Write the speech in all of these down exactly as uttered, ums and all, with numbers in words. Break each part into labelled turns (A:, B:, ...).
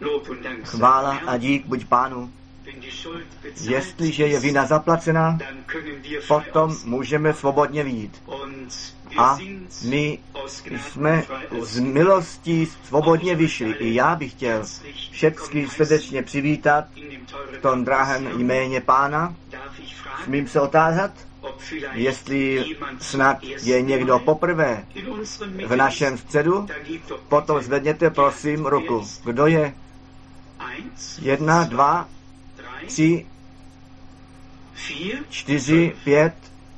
A: Chvála a dík buď Pánu. Jestliže je vina zaplacená, potom můžeme svobodně vyjít. A my jsme z milostí svobodně vyšli. I já bych chtěl všechny srdečně přivítat v tom drahém jméně Pána. Smím se otázat, jestli snad je někdo poprvé v našem středu, potom zvedněte prosím ruku. Kdo je? Jedna, dva, tři, čtyři, pět,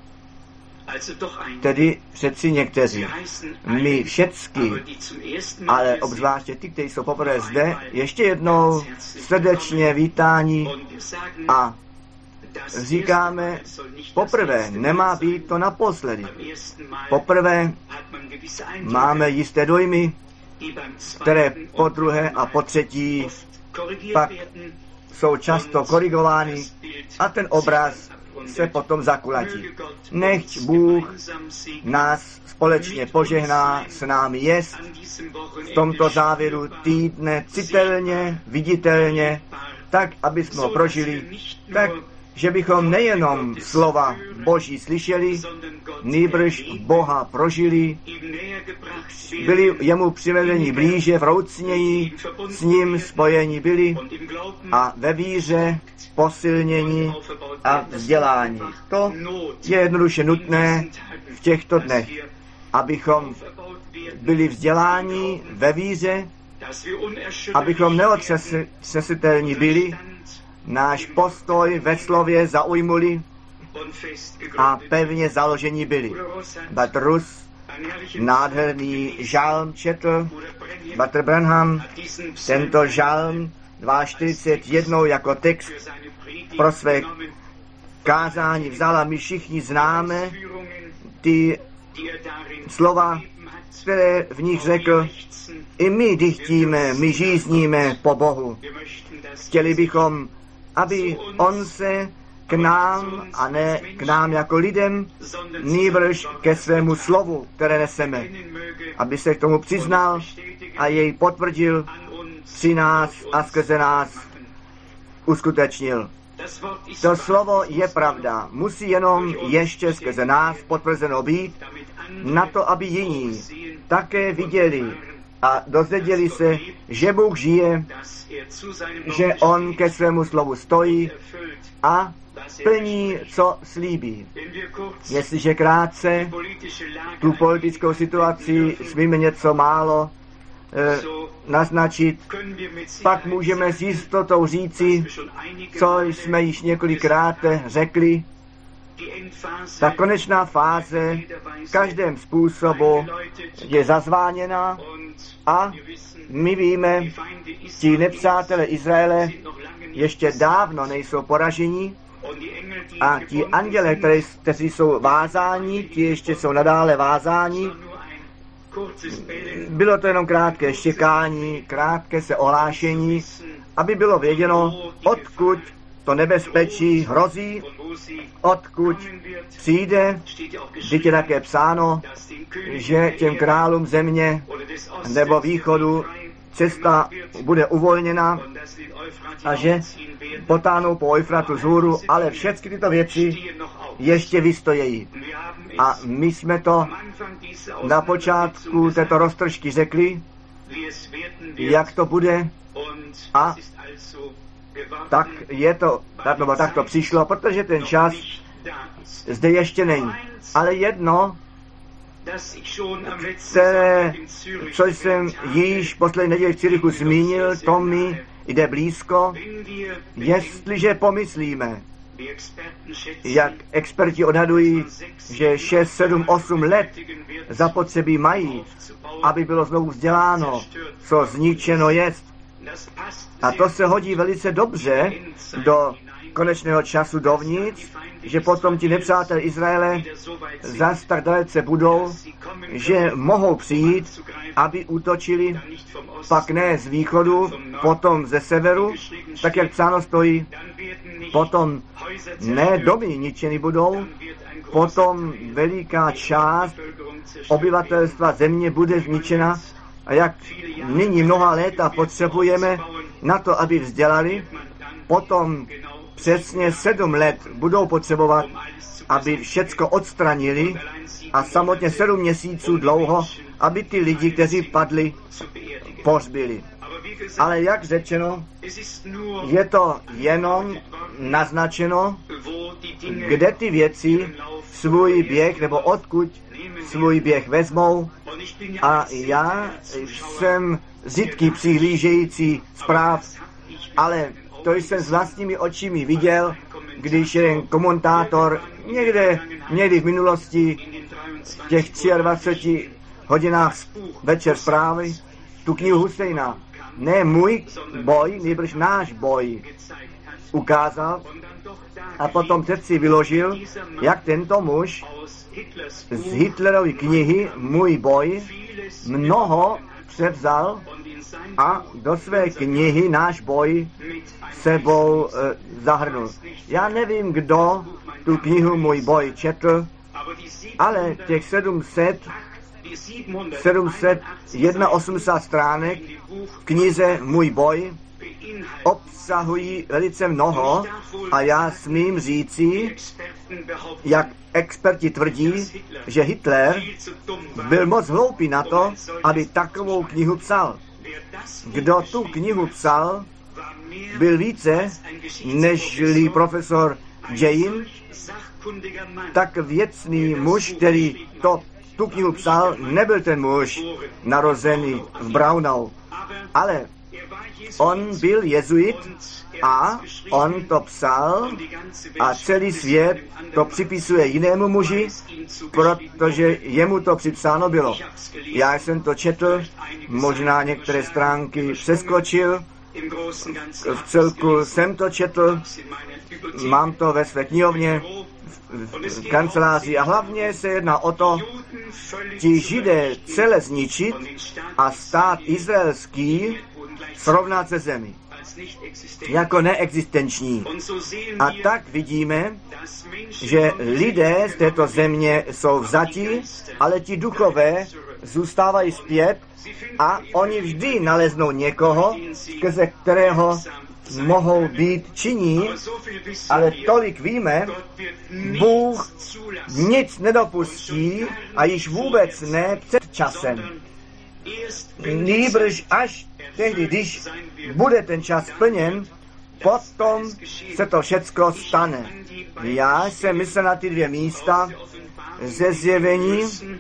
A: tedy přeci někteří. My všecky, ale obzvláště ty, kteří jsou poprvé zde, ještě jednou srdečně vítání a říkáme, poprvé nemá být to naposledy. Poprvé máme jisté dojmy, které po druhé a po třetí pak jsou často korigovány a ten obraz se potom zakulatí. Nechť Bůh nás společně požehná, s námi jest v tomto závěru týdne citelně, viditelně, tak, aby jsme ho prožili, tak, že bychom nejenom slova Boží slyšeli, nýbrž Boha prožili, byli jemu přivedeni blíže, vroucněji, s ním spojeni byli a ve víře posilnění a vzdělání. To je jednoduše nutné v těchto dnech, abychom byli vzděláni ve víře, abychom neotřesitelní byli, náš postoj ve slově zaujmuli a pevně založení byli. Bratr Rus nádherný žalm četl, Bratr Branham tento žalm čtyřicet dva jednou jako text pro své kázání vzala. My všichni známe ty slova, které v nich řekl, i my dychtíme, my žízníme po Bohu. Chtěli bychom, aby on se k nám, a ne k nám jako lidem, nýbrž ke svému slovu, které neseme, aby se k tomu přiznal a jej potvrdil při nás a skrze nás uskutečnil. To slovo je pravda, musí jenom ještě skrze nás potvrzeno být, na to, aby jiní také viděli a dozvěděli se, že Bůh žije, že on ke svému slovu stojí a plní, co slíbí. Jestliže krátce tu politickou situaci smíme něco málo e, naznačit, pak můžeme s jistotou říci, co jsme již několikrát řekli, ta konečná fáze v každém způsobu je zazváněna a my víme, ti nepřátelé Izraele ještě dávno nejsou poraženi a ti anděle, kteří jsou vázáni, ti ještě jsou nadále vázáni. Bylo to jenom krátké štěkání, krátké se ohlášení, aby bylo věděno, odkud to nebezpečí hrozí, odkud přijde. Vždyť je také psáno, že těm králům země nebo východu cesta bude uvolněna a že potáhnou po Eufratu vzhůru, ale všechny tyto věci ještě vystojejí. A my jsme to na počátku této roztržky řekli, jak to bude, a tak je to, nebo tak to přišlo, protože ten čas zde ještě není. Ale jedno, které, co jsem již poslední neděli v Cirichu zmínil, to mi jde blízko, jestliže pomyslíme, jak experti odhadují, že šest, sedm, osm let zapotřebí mají, aby bylo znovu vzděláno, co zničeno jest. A to se hodí velice dobře do konečného času dovnitř, že potom ti nepřátelé Izraele zas tak dalece budou, že mohou přijít, aby útočili, pak ne z východu, potom ze severu, tak jak psáno stojí, potom ne domy ničeny budou, potom veliká část obyvatelstva země bude zničena. A jak nyní mnoha léta potřebujeme na to, aby vzdělali, potom přesně sedm let budou potřebovat, aby všecko odstranili a samotně sedm měsíců dlouho, aby ty lidi, kteří padli, pohřbili. Ale jak řečeno, je to jenom naznačeno, kde ty věci svůj běh, nebo odkud svůj běh vezmou. A já jsem zitký přihlížející zpráv, ale to jsem s vlastními očimi viděl, když jeden komentátor někde někdy v minulosti v těch dvaceti třech hodinách večer zprávy tu knihu Husejna, ne můj boj, nýbrž náš boj, ukázal a potom teď si vyložil, jak tento muž z Hitlerovy knihy Můj boj mnoho převzal a do své knihy Náš boj sebou e, zahrnul. Já nevím, kdo tu knihu Můj boj četl, ale těch sedm set osmdesát stránek v knize Můj boj obsahují velice mnoho a já smím říci, jak experti tvrdí, že Hitler byl moc hloupý na to, aby takovou knihu psal. Kdo tu knihu psal, byl více nežli profesor dějin, tak věcný muž, který to, tu knihu psal, nebyl ten muž narozený v Braunau, ale on byl jezuit a on to psal a celý svět to připisuje jinému muži, protože jemu to připsáno bylo. Já jsem to četl, možná některé stránky přeskočil, v celku jsem to četl, mám to ve své knihovně, v kanceláři a hlavně se jedná o to, ti Židé celé zničit a stát izraelský srovnat se zemí jako neexistenční. A tak vidíme, že lidé z této země jsou vzatí, ale ti duchové zůstávají zpět a oni vždy naleznou někoho, skrze kterého mohou být činní, ale tolik víme, Bůh nic nedopustí a již vůbec ne před časem. Nýbrž až tehdy, když bude ten čas splněn, potom se to všecko stane. Já jsem myslel na ty dvě místa ze Zjevení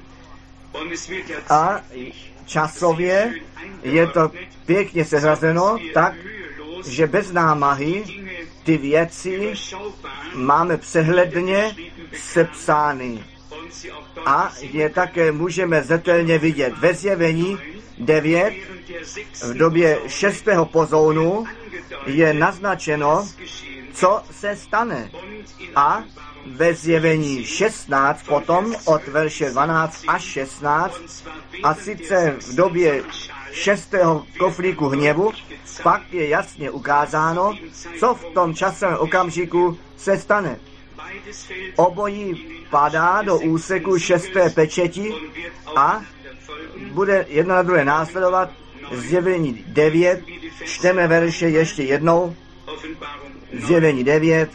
A: a časově je to pěkně seřazeno tak, že bez námahy ty věci máme přehledně sepsány. A je také můžeme zřetelně vidět ve Zjevení devět v době šestého pozounu je naznačeno, co se stane. A ve Zjevení šestnáct potom od verše dvanáct až šestnáct a sice v době šestého koflíku hněvu pak je jasně ukázáno, co v tom časovém okamžiku se stane. Obojí padá do úseku šesté pečeti a bude jedno na druhé následovat. Zjevení devět, čteme verše ještě jednou. Zjevení devět,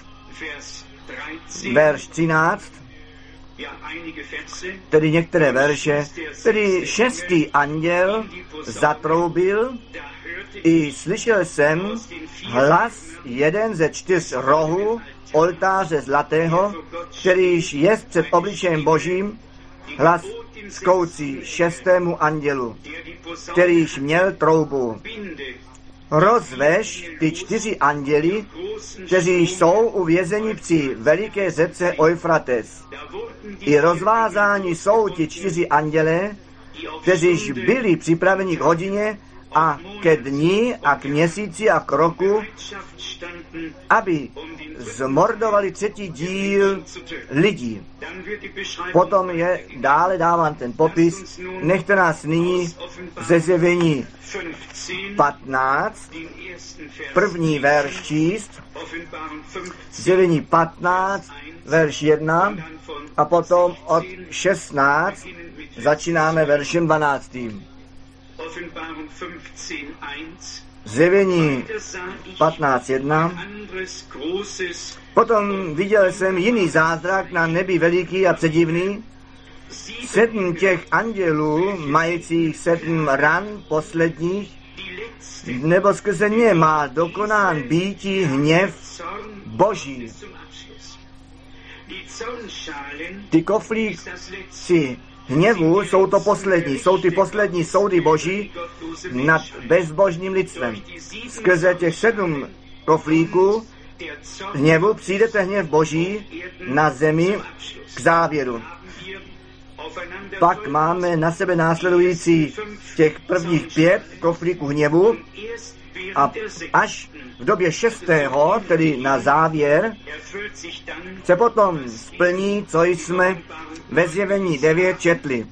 A: verš třináct, tedy některé verše, tedy šestý anděl zatroubil, i slyšel jsem hlas jeden ze čtyř rohů oltáře zlatého, kterýž jest před obličejem Božím, hlas zkoucí šestému andělu, kterýž měl troubu. Rozvež ty čtyři anděli, kteří jsou uvězeni při veliké řece Eufrates. I rozvázáni jsou ti čtyři andělé, kteříž byli připraveni k hodině a ke dni a k měsíci a k roku, aby zmordovali třetí díl lidí. Potom je dále dáván ten popis. Nechte nás nyní ze Zjevení patnáct, první verš číst, Zjevení patnáct, verš jedna a potom od šestnáct začínáme veršem dvanáctým. Zjevení patnáct jedna. Potom viděl jsem jiný zázrak na nebi veliký a předivný. Sedm těch andělů, majících sedm ran posledních, nebo skrze ně má dokonán býtí hněv Boží. Ty koflíci hněvu jsou to poslední, jsou ty poslední soudy Boží nad bezbožným lidstvem. Skrze těch sedm koflíků hněvu přijdete hněv Boží na zemi k závěru. Pak máme na sebe následující těch prvních pět koflíků hněvu a až v době šestého, tedy na závěr, se potom splní, co jsme ve Zjevení devět četli.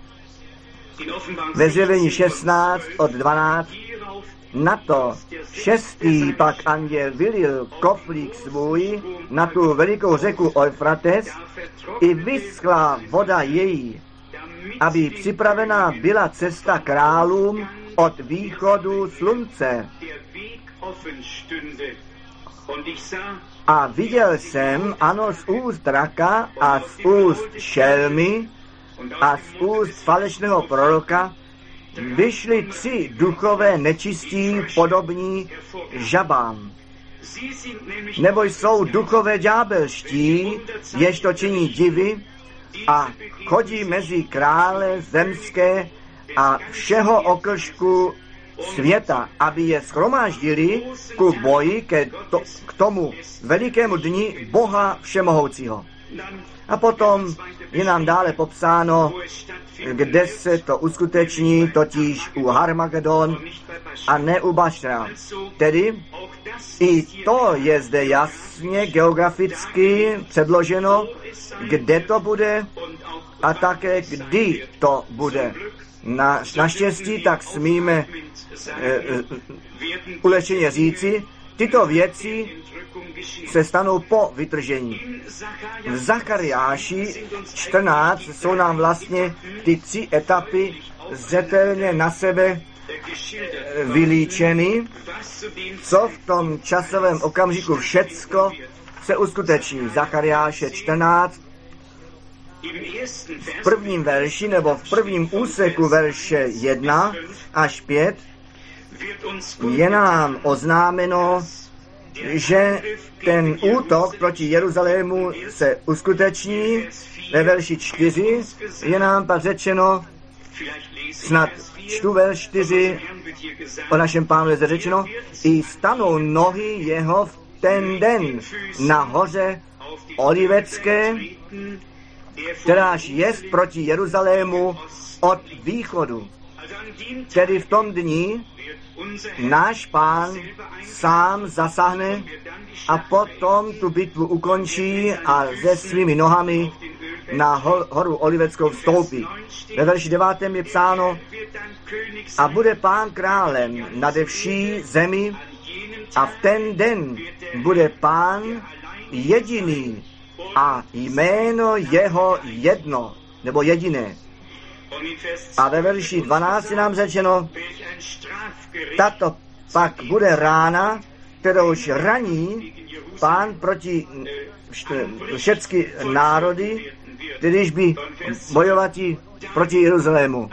A: Ve Zjevení šestnáct od dvanáct. Na to šestý pak anděl vylil koflík svůj na tu velikou řeku Eufrates i vyschla voda její, aby připravená byla cesta králům od východu slunce. A viděl jsem, ano, z úst draka a z úst šelmy a z úst falešného proroka vyšly tři duchové nečistí podobní žabám. Nebo jsou duchové ďábelští, jež to činí divy a chodí mezi krále zemské a všeho okršku světa, aby je shromáždili ku boji ke to, k tomu velikému dni Boha Všemohoucího. A potom je nám dále popsáno, kde se to uskuteční, totiž u Harmagedon a ne u Bašra. Tedy i to je zde jasně geograficky předloženo, kde to bude a také kdy to bude. Na, naštěstí tak smíme e, e, ulečeně říci, tyto věci se stanou po vytržení. V Zachariáši čtrnáct jsou nám vlastně ty tři etapy zřetelně na sebe vylíčeny, co v tom časovém okamžiku všecko se uskuteční. Zachariáše čtrnáct v prvním verši nebo v prvním úseku verše jedna až pět je nám oznámeno, že ten útok proti Jeruzalému se uskuteční. Ve verši čtyři je nám pak řečeno, snad čtu verš čtyři, o našem Pánu je zde řečeno, i stanou nohy jeho v ten den na hoře Olivecké, kteráž jest proti Jeruzalému od východu. Tedy v tom dni náš Pán sám zasáhne a potom tu bitvu ukončí a se svými nohami na horu Oliveckou vstoupí. Ve verši devátém je psáno, a bude Pán králem nade vší zemi a v ten den bude Pán jediný a jméno jeho jedno, nebo jediné. A ve verši dvanáct je nám řečeno, tato pak bude rána, kterouž raní Pán proti všechny národy, kterýž by bojovati proti Jeruzalému.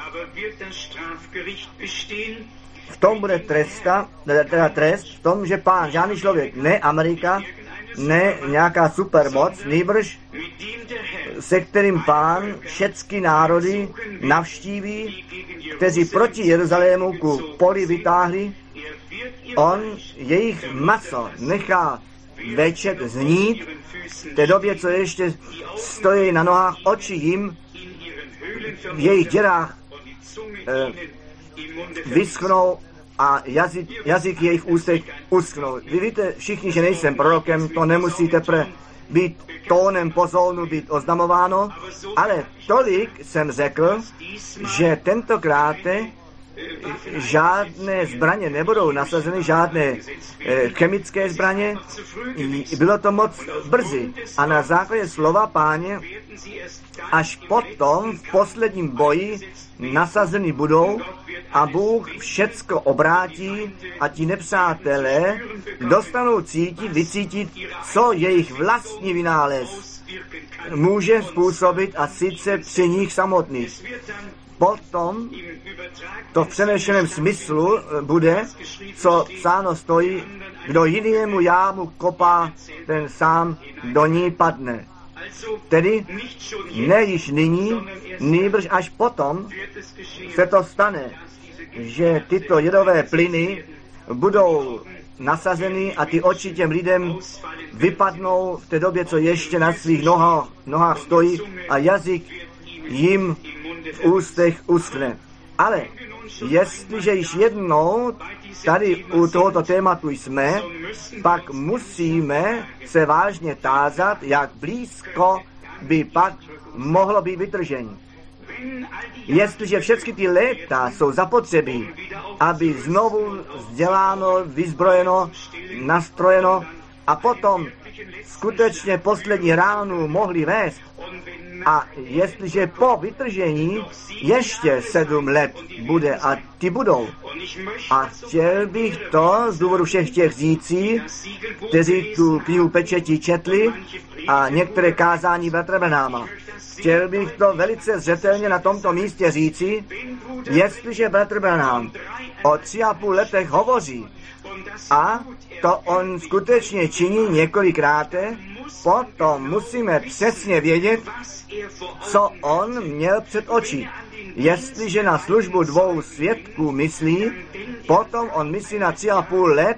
A: V tom bude tresta, teda trest, v tom, že Pán, žádný člověk, ne Amerika, ne nějaká supermoc, nýbrž, se kterým Pán všechny národy navštíví, kteří proti Jeruzalému ku poli vytáhli, on jejich maso nechá večet znít, v té době, co ještě stojí na nohách, oči jim v jejich děrách eh, vyschnou a jazyk, jazyk jejich ústech uschnou. Vy víte všichni, že nejsem prorokem, to nemusíte pre být tónem pozolnu být oznamováno, ale tolik jsem řekl, že tentokrát žádné zbraně nebudou nasazeny, žádné chemické zbraně. Bylo to moc brzy. A na základě slova Páně až potom v posledním boji nasazeny budou a Bůh všecko obrátí a ti nepřátelé dostanou cítit, vycítit, co jejich vlastní vynález může způsobit, a sice při nich samotných. Potom to v přenešeném smyslu bude, co psáno stojí, kdo jinému jámu kopá, ten sám do ní padne. Tedy ne již nyní, nýbrž až potom se to stane, že tyto jedové plyny budou nasazeny a ty oči těm lidem vypadnou v té době, co ještě na svých nohách, nohách stojí, a jazyk jim v ústech uschne. Ale jestliže již jednou tady u tohoto tématu jsme, pak musíme se vážně tázat, jak blízko by pak mohlo být vytržení. Jestliže všechny ty léta jsou zapotřebí, aby znovu vzděláno, vyzbrojeno, nastrojeno a potom skutečně poslední ránu mohli vést, a jestliže po vytržení ještě sedm let bude, a ty budou. A chtěl bych to z důvodu všech těch řící, kteří tu knihu pečetí četli a některé kázání bratra Branhama. Chtěl bych to velice zřetelně na tomto místě říci, jestliže bratr Branham o tři a půl letech hovoří, a to on skutečně činí několikrát, potom musíme přesně vědět, co on měl před očí. Jestliže na službu dvou svědků myslí, potom on myslí na tři a půl let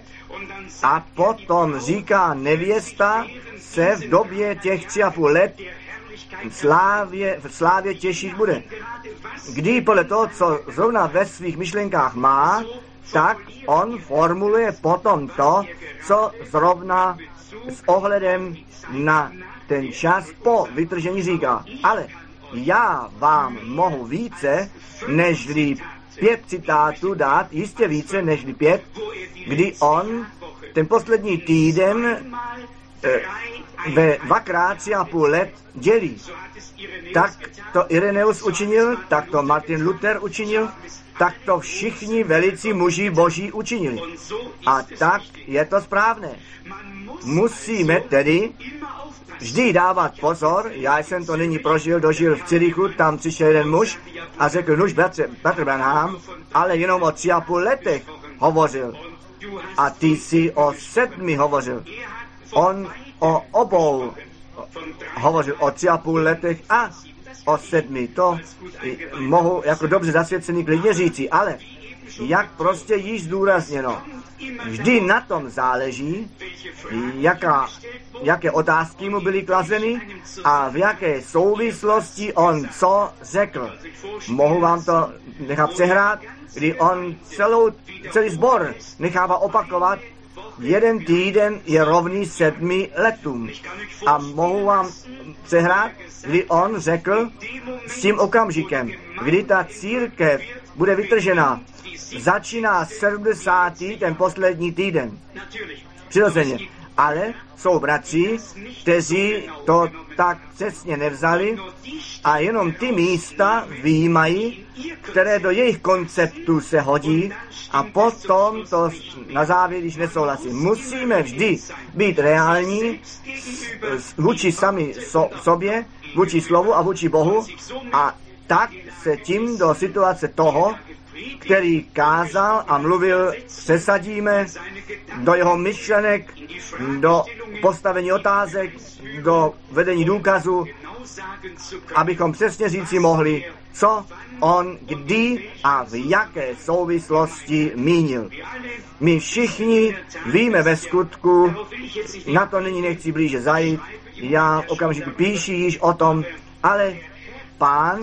A: a potom říká, nevěsta se v době těch tři a půl let v slávě, v slávě těšit bude. Kdy podle toho, co zrovna ve svých myšlenkách má, tak on formuluje potom to, co zrovna s ohledem na ten čas po vytržení říká. Ale já vám mohu více, nežli pět citátů dát, jistě více nežli pět, kdy on ten poslední týden eh, ve dvakrát tři a půl let dělí. Tak to Ireneus učinil, tak to Martin Luther učinil, tak to všichni velicí muži boží učinili. A tak je to správné. Musíme tedy vždy dávat pozor. Já jsem to nyní prožil, dožil v Cirichu, tam přišel jeden muž a řekl, nuž bratře, bratr Branham, ale jenom o tři a půl letech hovořil. A ty jsi o sedmi hovořil. On o obou hovořil, o tři a půl letech a o sedmi. To mohu jako dobře zasvěcený klidně říci, ale jak prostě již zdůrazněno, vždy na tom záleží, jaká, jaké otázky mu byly klazeny a v jaké souvislosti on co řekl. Mohu vám to nechat přehrát, kdy on celou, celý sbor nechává opakovat, jeden týden je rovný sedmi letům. A mohu vám přehrát, kdy on řekl s tím okamžikem, kdy ta církev bude vytržena, začíná sedmdesátý ten poslední týden. Přirozeně. Ale jsou bratři, kteří to tak přesně nevzali a jenom ty místa vyjímají, které do jejich konceptu se hodí, a potom to na závěr, když nesouhlasí. Musíme vždy být reální vůči sami so, sobě, vůči slovu a vůči Bohu, a tak se tím do situace toho, který kázal a mluvil, přesadíme do jeho myšlenek, do postavení otázek, do vedení důkazu, abychom přesně říci mohli, co on kdy a v jaké souvislosti mínil. My všichni víme ve skutku, na to nyní nechci blíže zajít, já v okamžiku píši již o tom, ale Pán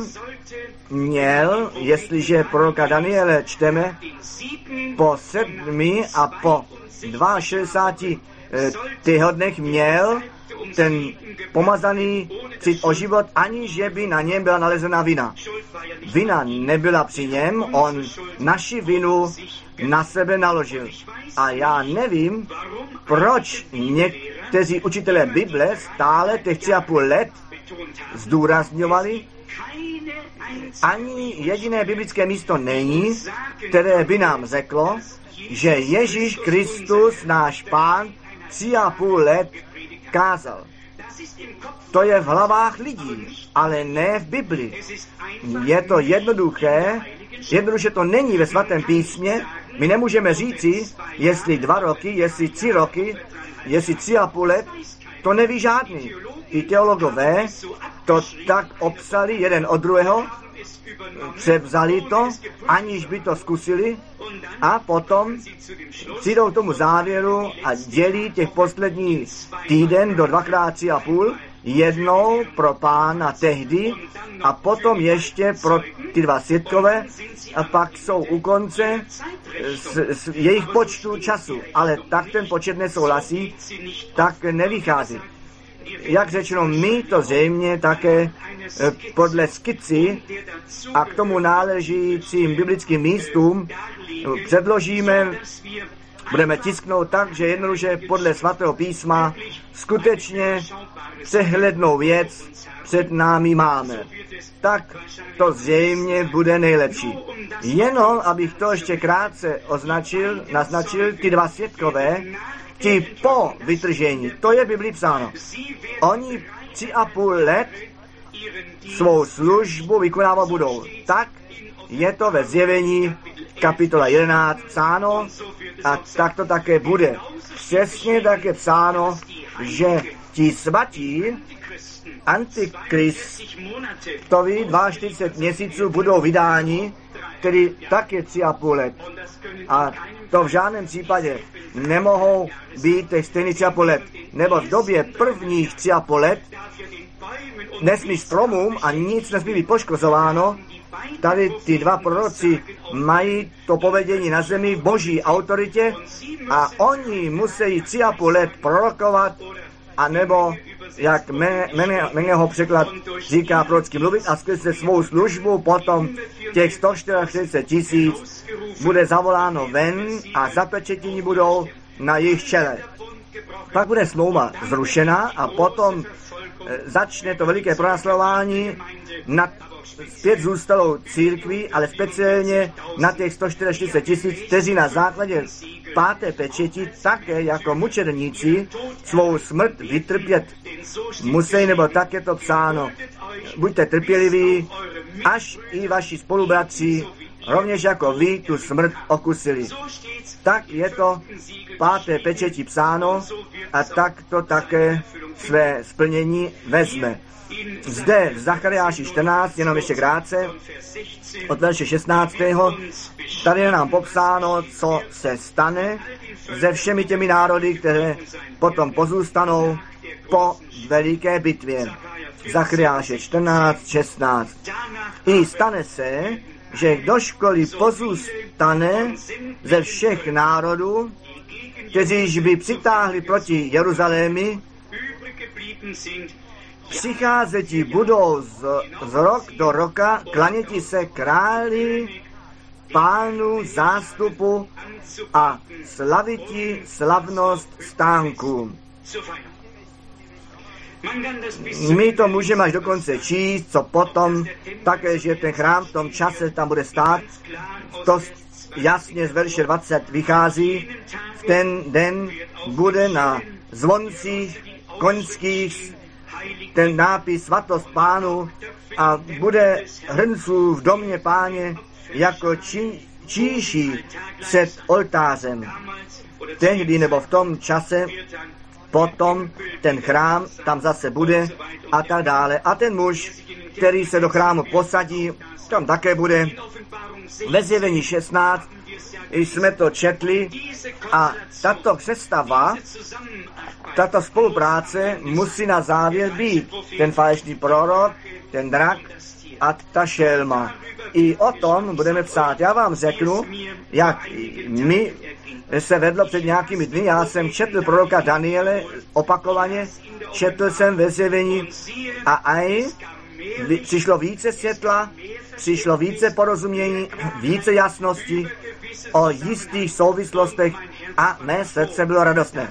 A: měl, jestliže proroka Daniele čteme, po sedmi a po šedesáti dvou týdnech měl ten pomazaný přijít o život, aniž že by na něm byla nalezena vina. Vina nebyla při něm, on naši vinu na sebe naložil. A já nevím, proč někteří učitelé Bible stále těch tři a půl let zdůrazňovali, ani jediné biblické místo není, které by nám řeklo, že Ježíš Kristus, náš Pán, tři a půl let kázal. To je v hlavách lidí, ale ne v Bibli. Je to jednoduché, jednoduše to není ve svatém písmě. My nemůžeme říci, jestli dva roky, jestli tři roky, jestli tři a půl let, to neví žádný. I teologové to tak obsali jeden od druhého, převzali to, aniž by to zkusili, a potom přijdou k tomu závěru a dělí těch poslední týden do dvakrát tři a půl, jednou pro Pána tehdy a potom ještě pro ty dva svědkové, a pak jsou u konce s, s jejich počtu času. Ale tak ten počet nesouhlasí, tak nevychází. Jak řečeno, my to zřejmě také podle skici a k tomu náležícím biblickým místům předložíme, budeme tisknout tak, že jednoduše podle svatého písma skutečně přehlednou věc před námi máme. Tak to zřejmě bude nejlepší. Jenom, abych to ještě krátce označil, naznačil, ty dva svědkové, ti po vytržení, to je v Biblii psáno. Oni tři a půl let svou službu vykonávat budou. Tak je to ve Zjevení kapitola jedenáct psáno a tak to také bude. Přesně tak je psáno, že ti svatí Antikristovi čtyřicet dva měsíců budou vydáni, tedy také tři a půl let. A to v žádném případě nemohou být těch stejných tři a půl let. Nebo v době prvních tři a půl let nesmí stromům a nic nesmí být poškozováno. Tady ty dva proroci mají to povedení na zemi v boží autoritě a oni musí tři a půl let prorokovat, anebo jak Mengeho překlad říká prorocky mluvit, a skrze svou službu potom těch sto čtyřicet čtyři tisíc bude zavoláno ven a zapečetění budou na jejich čele. Pak bude smlouva zrušena a potom začne to veliké pronásledování nad zpět zůstalou církví, ale speciálně na těch sto čtyřicet tisíc, kteří na základě páté pečeti také jako mučedníci svou smrt vytrpět musí, nebo tak je to psáno. Buďte trpěliví, až i vaši spolubratři, rovněž jako vy tu smrt okusili. Tak je to páté pečeti psáno a tak to také své splnění vezme. Zde v Zachariáši čtrnáct, jenom ještě krátce, od verše šestnáctého tady je nám popsáno, co se stane se všemi těmi národy, které potom pozůstanou po veliké bitvě. Zachariáše čtrnáct, šestnáct. I stane se, že kdožkoliv pozůstane ze všech národů, kteříž by přitáhli proti Jeruzalémi, přicházeti budou z, z rok do roka, klaněti se králi, pánu zástupu a slaviti slavnost stánků. My to můžeme až dokonce číst, co potom, také, že ten chrám v tom čase tam bude stát. To jasně z verše dvacet vychází. V ten den bude na zvoncích koňských ten nápis svatost pánu a bude hrnců v domě páně jako či, číší před oltářem. Tehdy nebo v tom čase potom ten chrám tam zase bude a tak dále. A ten muž, který se do chrámu posadí, tam také bude. Ve Zjevení šestnáct jsme to četli a tato přestava, tato spolupráce musí na závěr být. Ten falešný prorok, ten drak ad ta šelma. I o tom budeme psát. Já vám řeknu, jak mi se vedlo před nějakými dny. Já jsem četl proroka Daniele opakovaně, četl jsem ve zjevení a aj přišlo více světla, přišlo více porozumění, více jasnosti o jistých souvislostech a mé srdce bylo radostné.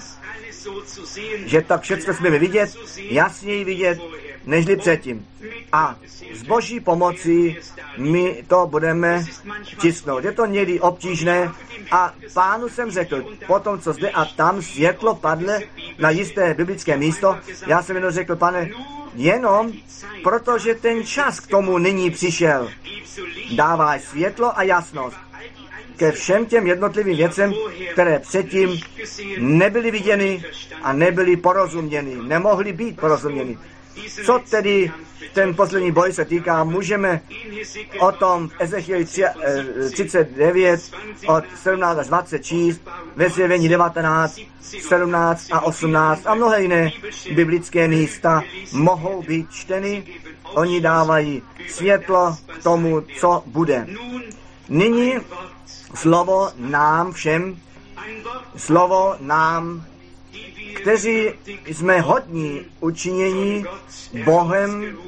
A: Že tak všechno smíme vidět, jasněji vidět, nežli předtím. A s Boží pomocí my to budeme tisknout. Je to někdy obtížné a Pánu jsem řekl, potom co zde a tam světlo padle na jisté biblické místo, já jsem jenom řekl, Pane, jenom protože ten čas k tomu nyní přišel. Dávaj světlo a jasnost ke všem těm jednotlivým věcem, které předtím nebyly viděny a nebyly porozuměny, nemohly být porozuměny. Co tedy ten poslední boj se týká, můžeme o tom v Ezechieli třicet devět od sedmnáct až dvacet číst, ve zjevení devatenáct, sedmnáct a osmnáct a mnohé jiné biblické místa mohou být čteny. Oni dávají světlo k tomu, co bude. Nyní slovo nám všem, slovo nám, kteří jsme hodní učinění Bohem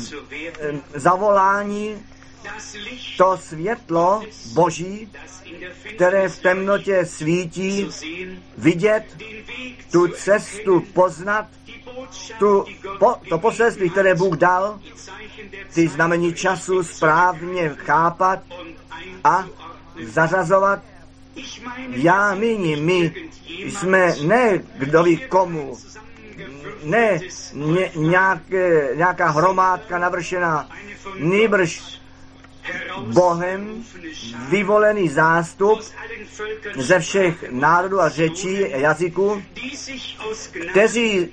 A: zavolání, to světlo Boží, které v temnotě svítí, vidět, tu cestu poznat, tu, po, to poselství, které Bůh dal, ty znamení času správně chápat a zařazovat. Já míním, my jsme ne kdo ví komu, ne ně, nějaké, nějaká hromádka navršená, nýbrž Bohem vyvolený zástup ze všech národů a řečí a jazyků, kteří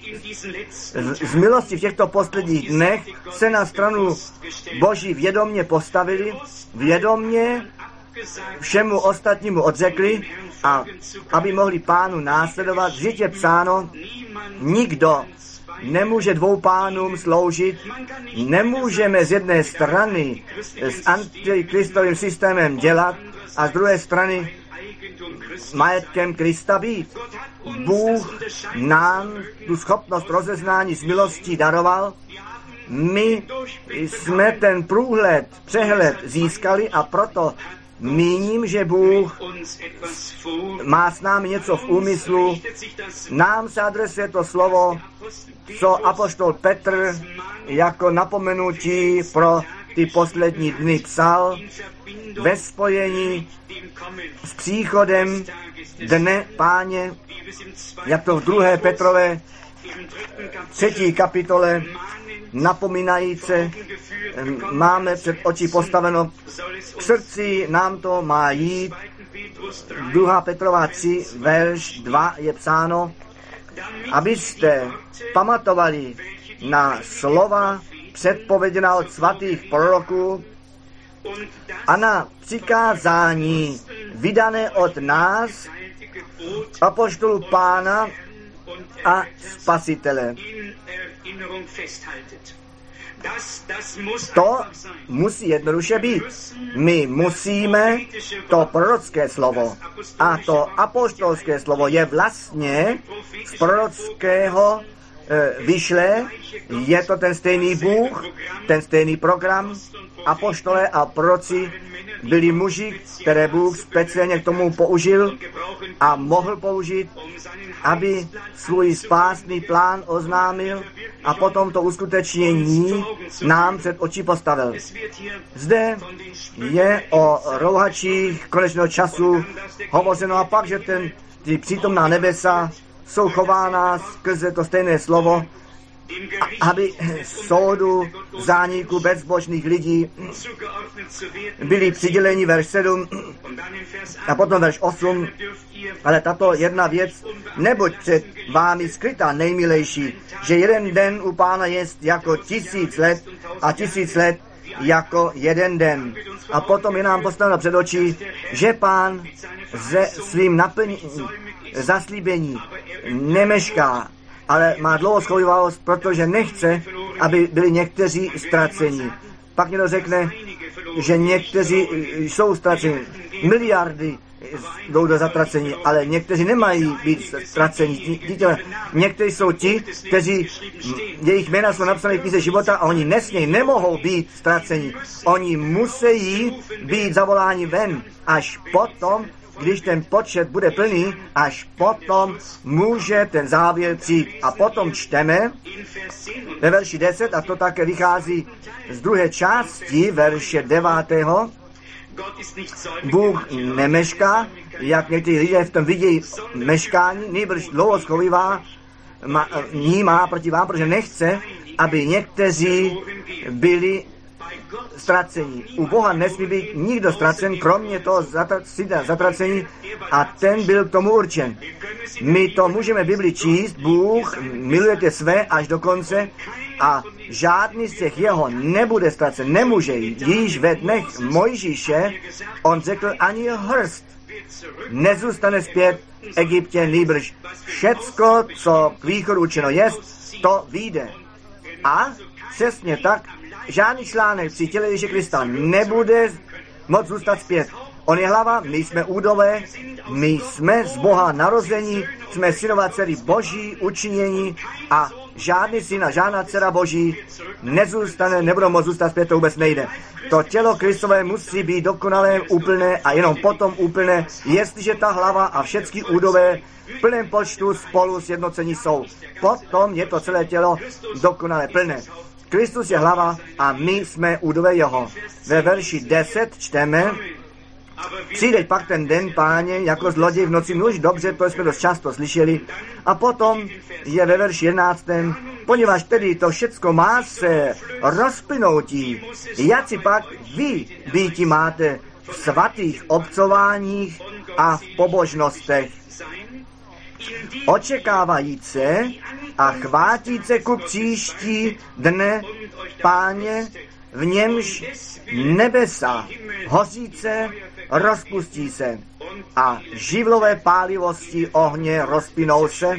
A: z milosti v těchto posledních dnech se na stranu Boží vědomně postavili, vědomně všemu ostatnímu odřekli a aby mohli Pánu následovat. Vždyť je psáno, nikdo nemůže dvou pánům sloužit, nemůžeme z jedné strany s antikristovým systémem dělat a z druhé strany majetkem Krista být. Bůh nám tu schopnost rozeznání z milostí daroval. My jsme ten průhled, přehled získali a proto míním, že Bůh má s námi něco v úmyslu. Nám se adresuje to slovo, co apoštol Petr jako napomenutí pro ty poslední dny psal ve spojení s příchodem dne Páně, jak to v druhé Petrové třetí kapitole napomínajíce máme před oči postaveno. V srdci nám to má jít. druhá Petrova tři, verš dva je psáno, abyste pamatovali na slova předpověděná od svatých proroků a na přikázání vydané od nás, apoštolů Pána a Spasitele. To musí jednoduše být. My musíme to prorocké slovo a to apoštolské slovo je vlastně z prorockého e, vyšlé, je to ten stejný Bůh, ten stejný program. Apoštole a proroci byli muži, které Bůh speciálně k tomu použil a mohl použít, aby svůj spásný plán oznámil a potom to uskutečnění nám před oči postavil. Zde je o rouhačích konečného času hovořeno a pak, že ten, ty přítomná nebesa jsou chována skrze to stejné slovo, aby soudu zániku bezbožných lidí byli přiděleni verš sedm a potom verš osm, ale tato jedna věc, neboť před vámi skrytá nejmilejší, že jeden den u Pána jest jako tisíc let a tisíc let jako jeden den. A potom je nám postaveno před oči, že Pán ze svým naplněním zaslíbení nemešká, ale má dlouho schovývalost, protože nechce, aby byli někteří ztraceni. Pak někdo řekne, že někteří jsou ztraceni, miliardy jdou do zatracení, ale někteří nemají být ztraceni. Někteří jsou ti, kteří, jejich jména jsou napsané v knize života a oni nesmějí, nemohou být ztraceni. Oni musí být zavoláni ven, až potom, když ten počet bude plný, až potom může ten závěr přijít. A potom čteme ve verši deset, a to také vychází z druhé části verše devátého. Bůh nemešká, jak někteří lidé v tom vidějí meškání, nejbrž dlouho schovívá, ní má proti vám, protože nechce, aby někteří byli ztracení. U Boha nesmí být nikdo ztracen, kromě toho zatracení, a ten byl k tomu určen. My to můžeme v Bibli číst, Bůh milujete své až do konce a žádný z těch jeho nebude ztracen, nemůže jít. Již ve dnech Mojžíše on řekl, ani hrst nezůstane zpět v Egyptě, nýbrž všecko, co k východu učeno jest, to vyjde. A přesně tak, žádný článek při těle Ježíše Krista nebude moc zůstat zpět. On je hlava, my jsme údové, my jsme z Boha narození, jsme synové dcery Boží učinění a žádný syn a žádná dcera Boží nezůstane, nebudou moc zůstat zpět, to vůbec nejde. To tělo Kristové musí být dokonalé, úplné a jenom potom úplné, jestliže ta hlava a všechny údové v plném počtu spolu sjednocení jsou. Potom je to celé tělo dokonale plné. Kristus je hlava a my jsme údové jeho. Ve verši deset čteme, přijde pak ten den, Páně, jako zloděj v noci, nuž dobře, to jsme dost často slyšeli. A potom je ve verši jedenáctém, poněvadž tedy to všecko má se rozplynoutí, jak si pak vy býti máte v svatých obcováních a v pobožnostech, očekávajíce a chvátíce ku příští dne, Páně, v němž nebesa hoříce rozpustí se a živlové pálivosti ohně rozplynou se.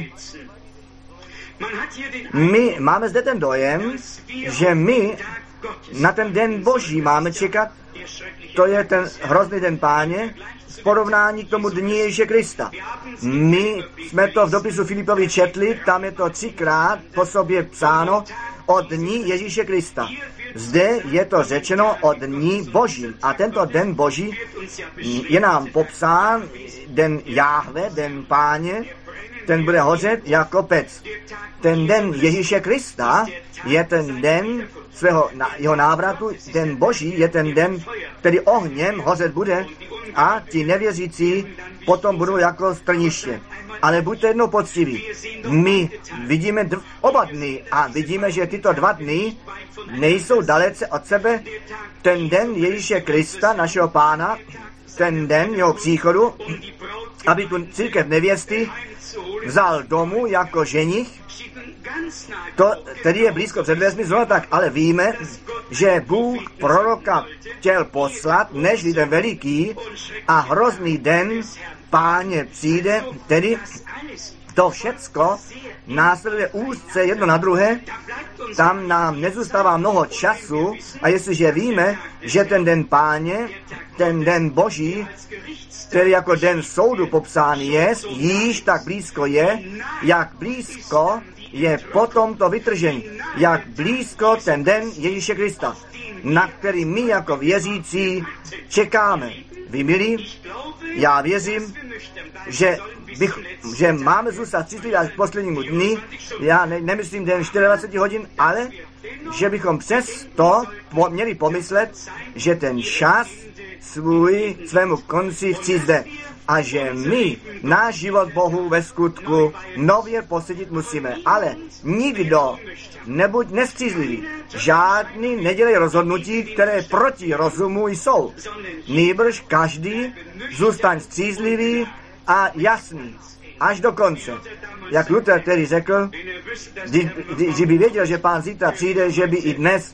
A: My máme zde ten dojem, že my na ten den Boží máme čekat, to je ten hrozný den Páně, v porovnání k tomu dní Ježíše Krista. My jsme to v dopisu Filipovi četli, tam je to třikrát po sobě psáno o dní Ježíše Krista. Zde je to řečeno o dní Boží. A tento den Boží je nám popsán, den Jáhve, den Páně, ten bude hořet jako pec. Ten den Ježíše Krista je ten den svého, jeho návratu, den Boží je ten den, který ohněm hořet bude a ti nevěřící potom budou jako strniště. Ale buďte jednou poctiví. My vidíme dv, oba dny a vidíme, že tyto dva dny nejsou dalece od sebe. Ten den Ježíše Krista, našeho Pána, ten den jeho příchodu, aby tu církev nevěsty vzal domů jako ženich, to tedy je blízko před dveřmi, zrovna tak, ale víme, že Bůh proroka chtěl poslat, než ten veliký a hrozný den Páně přijde, tedy to všecko následuje úzce jedno na druhé, tam nám nezůstává mnoho času a jestliže víme, že ten den Páně, ten den Boží, který jako den soudu popsán je, již tak blízko je, jak blízko je potom to vytržení, jak blízko ten den Ježíše Krista, na který my jako věřící čekáme. Vy milí, já věřím, že, bych, že máme zůstat citliví až k poslednímu dni, já ne, nemyslím den dvacet čtyři hodin, ale že bychom přes to po, měli pomyslet, že ten čas svůj svému konci vcízde a že my náš život Bohu ve skutku nově posadit musíme. Ale nikdo nebuď nestřízlivý. Žádný nedělej rozhodnutí, které proti rozumu jsou. Nýbrž každý zůstaň střízlivý a jasný. Až do konce. Jak Luther tedy řekl, když by věděl, že Pán zítra přijde, že by i dnes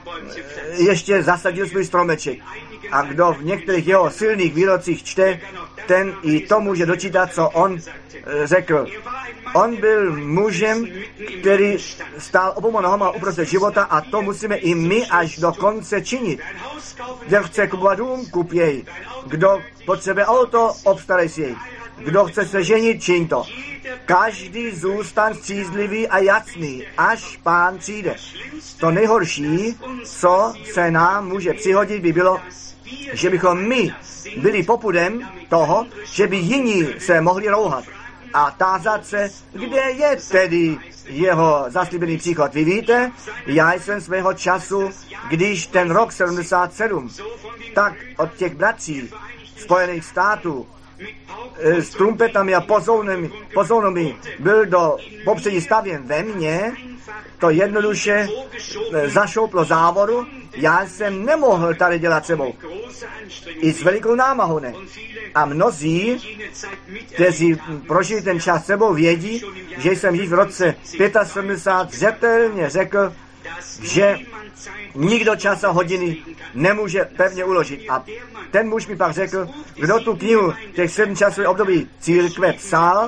A: ještě zasadil svůj stromeček. A kdo v některých jeho silných výrocích čte, ten i to může dočítat, co on řekl. On byl mužem, který stál oboma nohama uprostřed života a to musíme i my až do konce činit. Kdo chce kupovat dům, kup jej. Kdo potřebuje auto, obstarej si jej. Kdo chce se ženit, čiň to. Každý zůstan střízlivý a jasný, až Pán přijde. To nejhorší, co se nám může přihodit, by bylo, že bychom my byli popudem toho, že by jiní se mohli rouhat a tázat se, kde je tedy jeho zaslíbený příchod. Vy víte, já jsem svého času, když ten rok sedmdesát sedm, tak od těch bratří Spojených států s trumpetami a pozounami byl do popředí stavěn ve mně, to jednoduše zašouplo závodu, já jsem nemohl tady dělat sebou. I s velikou námahou ne. A mnozí, kteří prožili ten čas sebou, vědí, že jsem již v roce sedmdesát pět zřetelně řekl, že nikdo čas a hodiny nemůže pevně uložit. A ten muž mi pak řekl, kdo tu knihu těch sedm časových období církve psal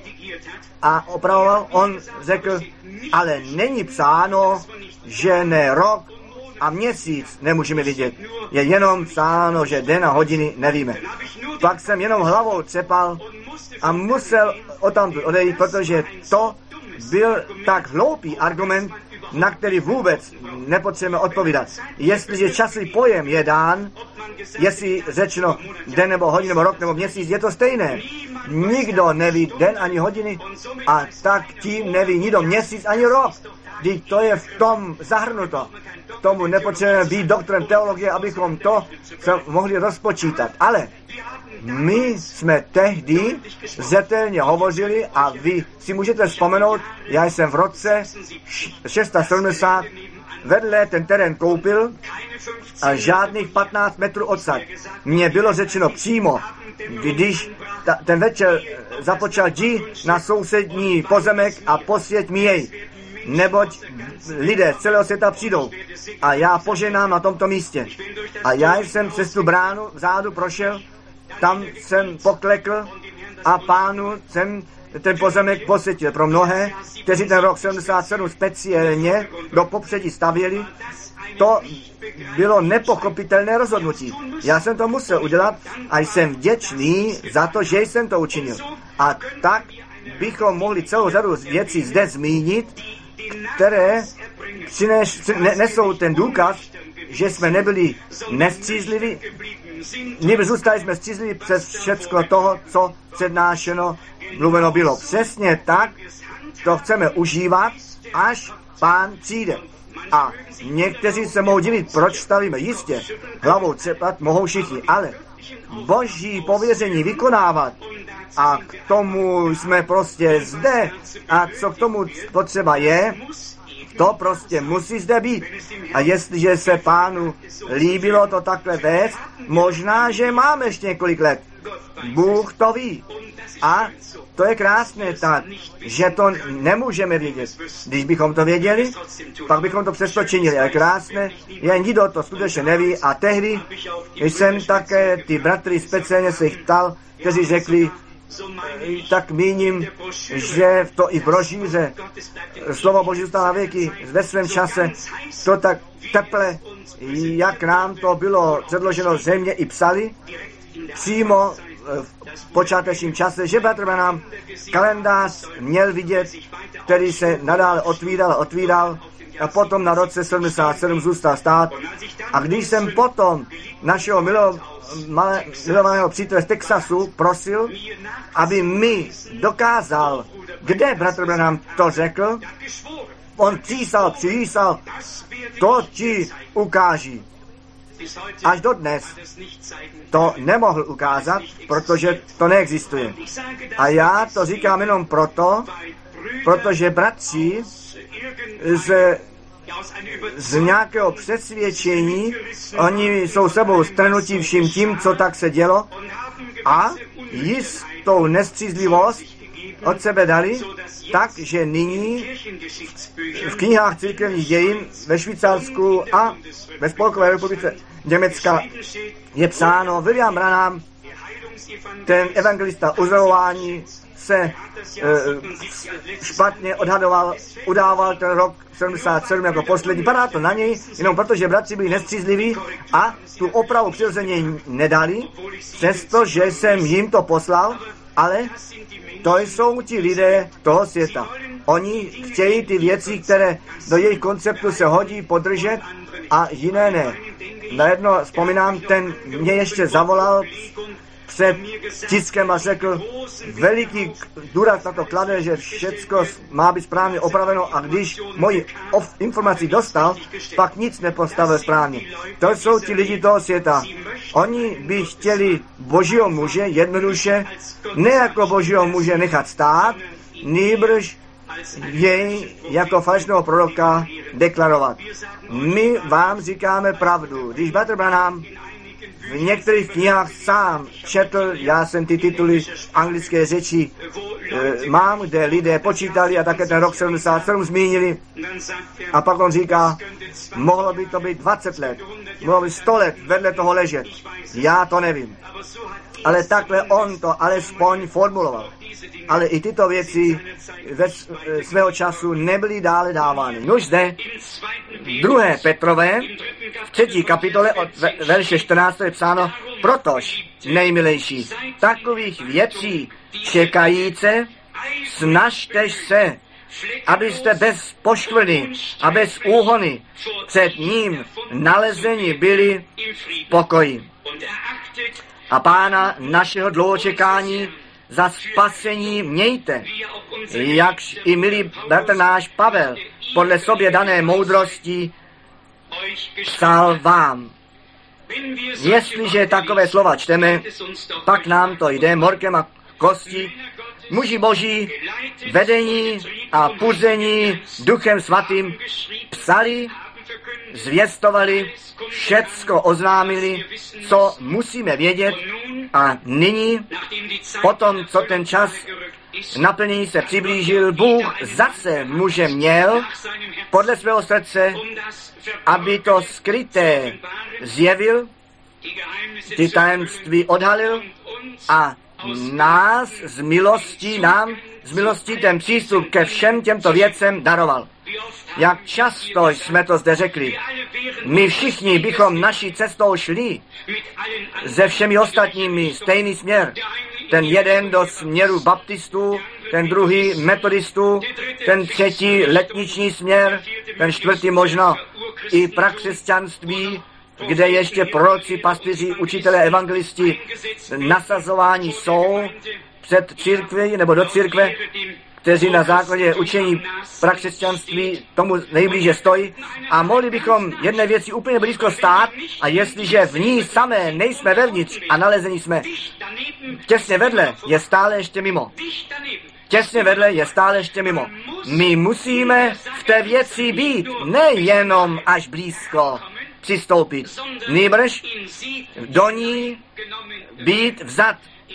A: a opravoval, on řekl, ale není psáno, že ne rok a měsíc nemůžeme vidět. Je jenom psáno, že den a hodiny nevíme. Pak jsem jenom hlavou třepal a musel odtamtud odejít, protože to byl tak hloupý argument, na který vůbec nepotřebujeme odpovídat. Jestliže časový pojem je dán, jestli řečeno den nebo hodinu nebo rok nebo měsíc, je to stejné. Nikdo neví den ani hodiny a tak tím neví nikdo měsíc ani rok. Vždyť to je v tom zahrnuto. K tomu nepotřebujeme být doktorem teologie, abychom to mohli rozpočítat. Ale my jsme tehdy zřetelně hovořili a vy si můžete vzpomenout, já jsem v roce sedmdesát šest vedle ten terén koupil a žádných patnáct metrů odsad. Mně bylo řečeno přímo, když ta, ten večer započal jdi na sousední pozemek a posvěť mi jej, neboť lidé z celého světa přijdou a já poženám na tomto místě. A já jsem přes tu bránu vzadu prošel, tam jsem poklekl a Pánu jsem ten pozemek posvětil. Pro mnohé, kteří ten rok sedmdesát sedm speciálně do popředí stavěli, to bylo nepochopitelné rozhodnutí. Já jsem to musel udělat a jsem vděčný za to, že jsem to učinil. A tak bychom mohli celou řadu věcí zde zmínit, které přineš, ne, nesou ten důkaz, že jsme nebyli nestřízliví, neby zůstali jsme střízliví přes všecko toho, co přednášeno, mluveno bylo. Přesně tak to chceme užívat, až Pán přijde. A někteří se mohou divit, proč stavíme. Jistě, hlavou třepat mohou všichni, ale Boží pověření vykonávat a k tomu jsme prostě zde a co k tomu potřeba je, to prostě musí zde být. A jestliže se Pánu líbilo to takhle vést, možná, že máme ještě několik let. Bůh to ví. A to je krásné tak, že to nemůžeme vědět. Když bychom to věděli, pak bychom to přesto činili. Ale krásné, jen nikdo to skutečně neví. A tehdy jsem také ty bratry speciálně se jich ptal, kteří řekli, tak míním, že to i v brožíře slovo Boží zůstalo na věky ve svém čase, to tak teple, jak nám to bylo předloženo zřejmě i psali, přímo v počátečním čase, že bratr nám kalendář měl vidět, který se nadále otvíral a otvíral a potom na roce sedmdesát sedm zůstal stát. A když jsem potom našeho milo, malé, milovaného přítele z Texasu prosil, aby mi dokázal, kde bratr nám to řekl, on přísal, přísal, to ti ukáží. Až dodnes to nemohl ukázat, protože to neexistuje. A já to říkám jenom proto, protože bratři z, z nějakého přesvědčení, oni jsou sebou strnutí vším tím, co tak se dělo, a jistou nestřízlivost od sebe dali, takže nyní v knihách církevních dějin ve Švýcarsku a ve Spolkové republice Německa je psáno, William Branham ten evangelista uzdravování se e, špatně odhadoval, udával ten rok sedmdesát sedm jako poslední. Padá to na něj, jenom protože bratři byli nestřízliví a tu opravu přirozeně nedali, přestože jsem jim to poslal, ale to jsou ti lidé toho světa. Oni chtějí ty věci, které do jejich konceptu se hodí, podržet a jiné ne. Najednou vzpomínám, ten mě ještě zavolal před tiskem a řekl, veliký důraz na to klade, že všecko má být správně opraveno a když moji informaci dostal, pak nic nepostavil správně. To jsou ti lidi toho světa. Oni by chtěli božího muže jednoduše ne jako božího muže nechat stát, nýbrž jej jako falešného proroka deklarovat. My vám říkáme pravdu. Když Bratr Branham v některých knihách sám četl, já jsem ty tituly anglické řeči e, mám, kde lidé počítali a také ten rok sedmdesát sedm zmínili. A pak on říká, mohlo by to být dvacet let, mohlo by sto let vedle toho ležet. Já to nevím. Ale takhle on to alespoň formuloval. Ale i tyto věci ve svého času nebyly dále dávány. Nož zde druhé Petrové v třetí kapitole od verše čtrnáct je psáno, protož, nejmilejší, takových věcí čekajíce, snažte se, abyste bez poškvrny a bez úhony před ním nalezeni byli v pokoji. A Pána našeho dlouhočekání za spasení mějte, jakž i milý bratr náš Pavel podle sobě dané moudrosti psal vám. Jestliže takové slova čteme, pak nám to jde morkem a kosti, muži boží, vedení a puzení Duchem Svatým psali, zvěstovali, všecko oznámili, co musíme vědět a nyní, potom, co ten čas naplnění se přiblížil, Bůh zase muže měl podle svého srdce, aby to skryté zjevil, ty tajemství odhalil a nás z milostí, nám z milostí ten přístup ke všem těmto věcem daroval. Jak často jsme to zde řekli, my všichni bychom naší cestou šli se všemi ostatními stejný směr. Ten jeden do směru baptistů, ten druhý metodistů, ten třetí letniční směr, ten čtvrtý možno i prakřesťanství, kde ještě proroci, pastýři, učitelé, evangelisti nasazováni jsou před církví nebo do církve, kteří na základě učení prakřesťanství tomu nejblíže stojí a mohli bychom jedné věci úplně blízko stát a jestliže v ní samé nejsme vevnitř a nalezení jsme těsně vedle, je stále ještě mimo. Těsně vedle je stále ještě mimo. My musíme v té věci být, nejenom až blízko přistoupit, nýbrž do ní být vzat.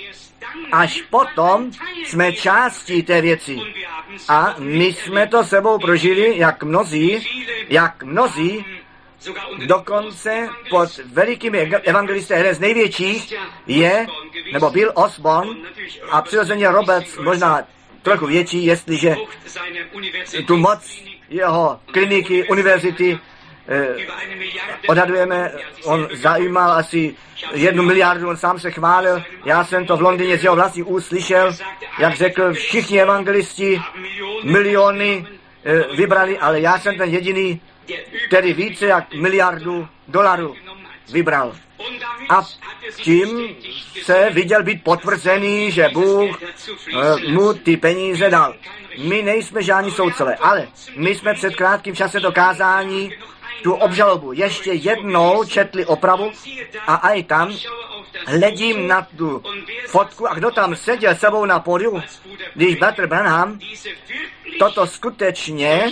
A: Až potom jsme částí té věci. A my jsme to sebou prožili, jak mnozí, jak mnozí, dokonce pod velikými evangelisty, jeden z největších je, nebo byl Osborne a přirozeně Roberts, možná trochu větší, jestliže tu moc jeho kliniky, univerzity eh, odhadujeme, on zajímal asi jednu miliardu, on sám se chválil, já jsem to v Londýně z jeho vlastních úst slyšel, jak řekl, všichni evangelisti miliony e, vybrali, ale já jsem ten jediný, který více jak miliardu dolarů vybral. A tím se viděl být potvrzený, že Bůh e, mu ty peníze dal. My nejsme žádní soudcové, ale my jsme před krátkým časem do kázání tu obžalobu ještě jednou četli opravu a aj tam hledím na tu fotku a kdo tam seděl sebou na pódiu, když Bratr Branham toto skutečně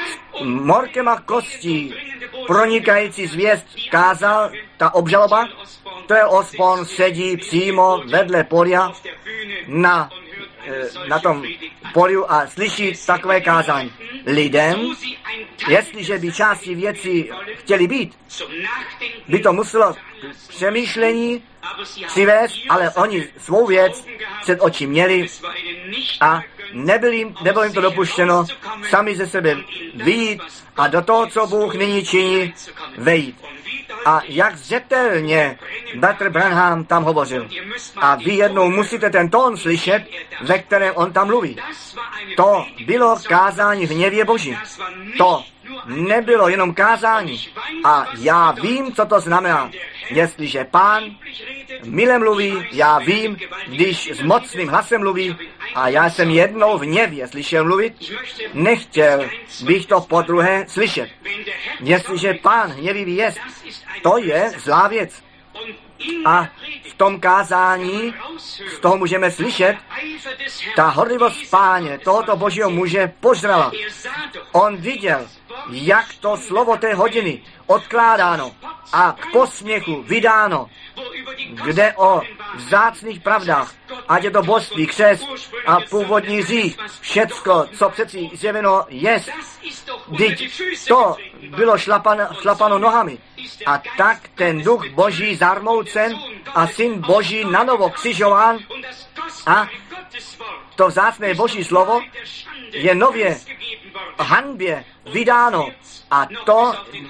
A: morkem a kostí pronikající zvěst kázal, ta obžaloba, to je Osborne sedí přímo vedle pódia na, na tom pódiu a slyší takové kázání. Lidem, jestliže by části věcí chtěli být, by to muselo přemýšlení přivést, ale oni svou věc před oči měli a nebyl jim, nebylo jim to dopuštěno sami ze sebe vyjít a do toho, co Bůh nyní činí, vejít. A jak zřetelně bratr Branham tam hovořil. A vy jednou musíte ten tón slyšet, ve kterém on tam mluví. To bylo kázání v hněvě Boží. To nebylo jenom kázání. A já vím, co to znamená. Jestliže Pán milé mluví, já vím, když s mocným hlasem mluví, a já jsem jednou v hněvě slyšel mluvit, nechtěl bych to podruhé slyšet. Jestliže Pán hněvivý je, to je zlá věc. A v tom kázání z toho můžeme slyšet, ta horlivost Páně, tohoto Božího muže požrala. On viděl, jak to slovo té hodiny odkládáno a k posměchu vydáno, kde o vzácných pravdách, ať je to božství, křest a původní řích, všecko, co přeci zjeveno je, vždyť to bylo šlapano, šlapano nohami. A tak ten duch Boží zarmoucen a syn Boží nanovo křižován a to vzácné Boží slovo je nově hanbě vydáno. A to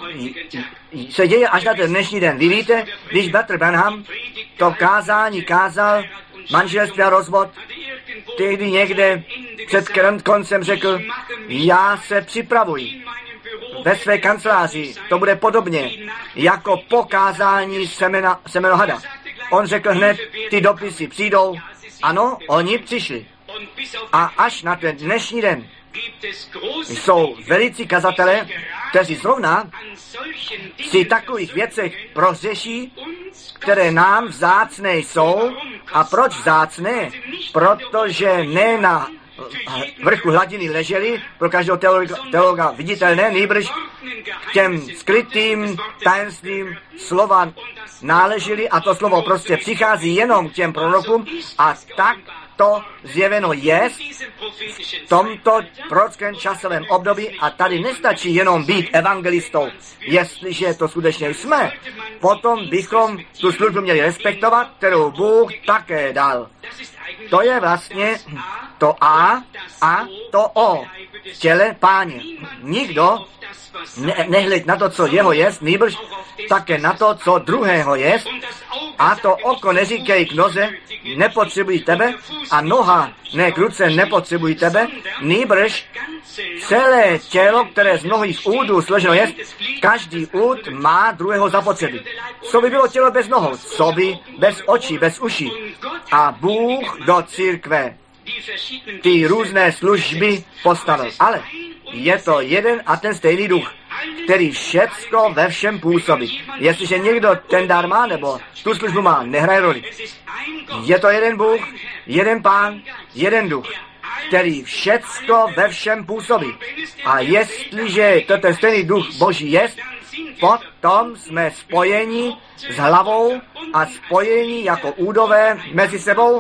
A: se děje až na ten dnešní den. Vy víte, když bratr Branham to kázání kázal, manželství a rozvod, tehdy někde před koncem řekl, já se připravuji. Ve své kanceláři to bude podobně jako po kázání semena, semeno hada. On řekl hned, ty dopisy přijdou. Ano, oni přišli. A až na ten dnešní den jsou velicí kazatelé, kteří zrovna při takových věcech prohřeší, které nám vzácné jsou. A proč vzácné? Protože ne na vrchu hladiny leželi, pro každého teologa, teologa viditelné, nýbrž k těm skrytým tajemstvím slova náleželi a to slovo prostě přichází jenom k těm prorokům a tak to zjeveno je v tomto prorockém časovém období a tady nestačí jenom být evangelistou. Jestliže to skutečně jsme, potom bychom tu službu měli respektovat, kterou Bůh také dal. To je vlastně to A a to O v těle Páně. Nikdo ne, nehleď na to, co jeho jest, nýbrž také na to, co druhého jest. A to oko neříkej k noze, nepotřebují tebe, a noha ne k ruce nepotřebují tebe, nýbrž celé tělo, které z mnohých údů složeno jest, každý úd má druhého zapotřebí. Co by bylo tělo bez nohou? Co by bez očí, bez uší? A Bůh do církve ty různé služby postavil. Ale je to jeden a ten stejný duch, který všecko ve všem působí. Jestliže někdo ten dar má, nebo tu službu má, nehraje roli. Je to jeden Bůh, jeden Pán, jeden duch, který všecko ve všem působí. A jestliže to ten stejný duch Boží je, potom jsme spojeni s hlavou a spojeni jako údové mezi sebou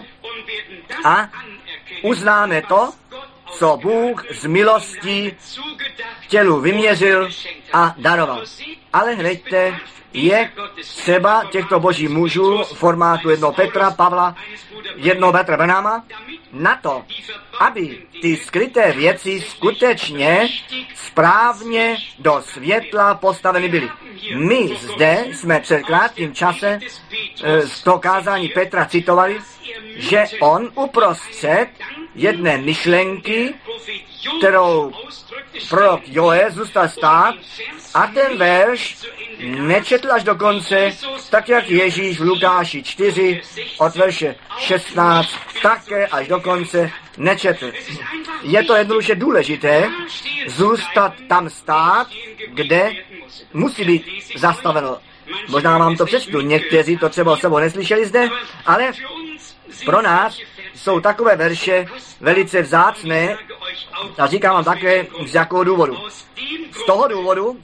A: a uznáme to, co Bůh z milostí tělu vyměřil a daroval. Ale hleďte, je třeba těchto božích mužů formátu jednoho Petra, Pavla, jednoho Bratra Branhama, na to, aby ty skryté věci skutečně správně do světla postaveny byly. My zde jsme před krátkým čase z toho kázání Petra citovali, že on uprostřed jedné myšlenky, kterou prorok Joel zůstal stát, a ten verš nečetl až do konce, tak jak Ježíš v Lukáši čtyři od verše šestnáct také až do konce nečetl. Je to jednoduše důležité zůstat tam stát, kde musí být zastaveno. Možná vám to přečtu, někteří to třeba o sebou neslyšeli zde, ale pro nás jsou takové verše velice vzácné a říkám vám také z jakého důvodu. Z toho důvodu,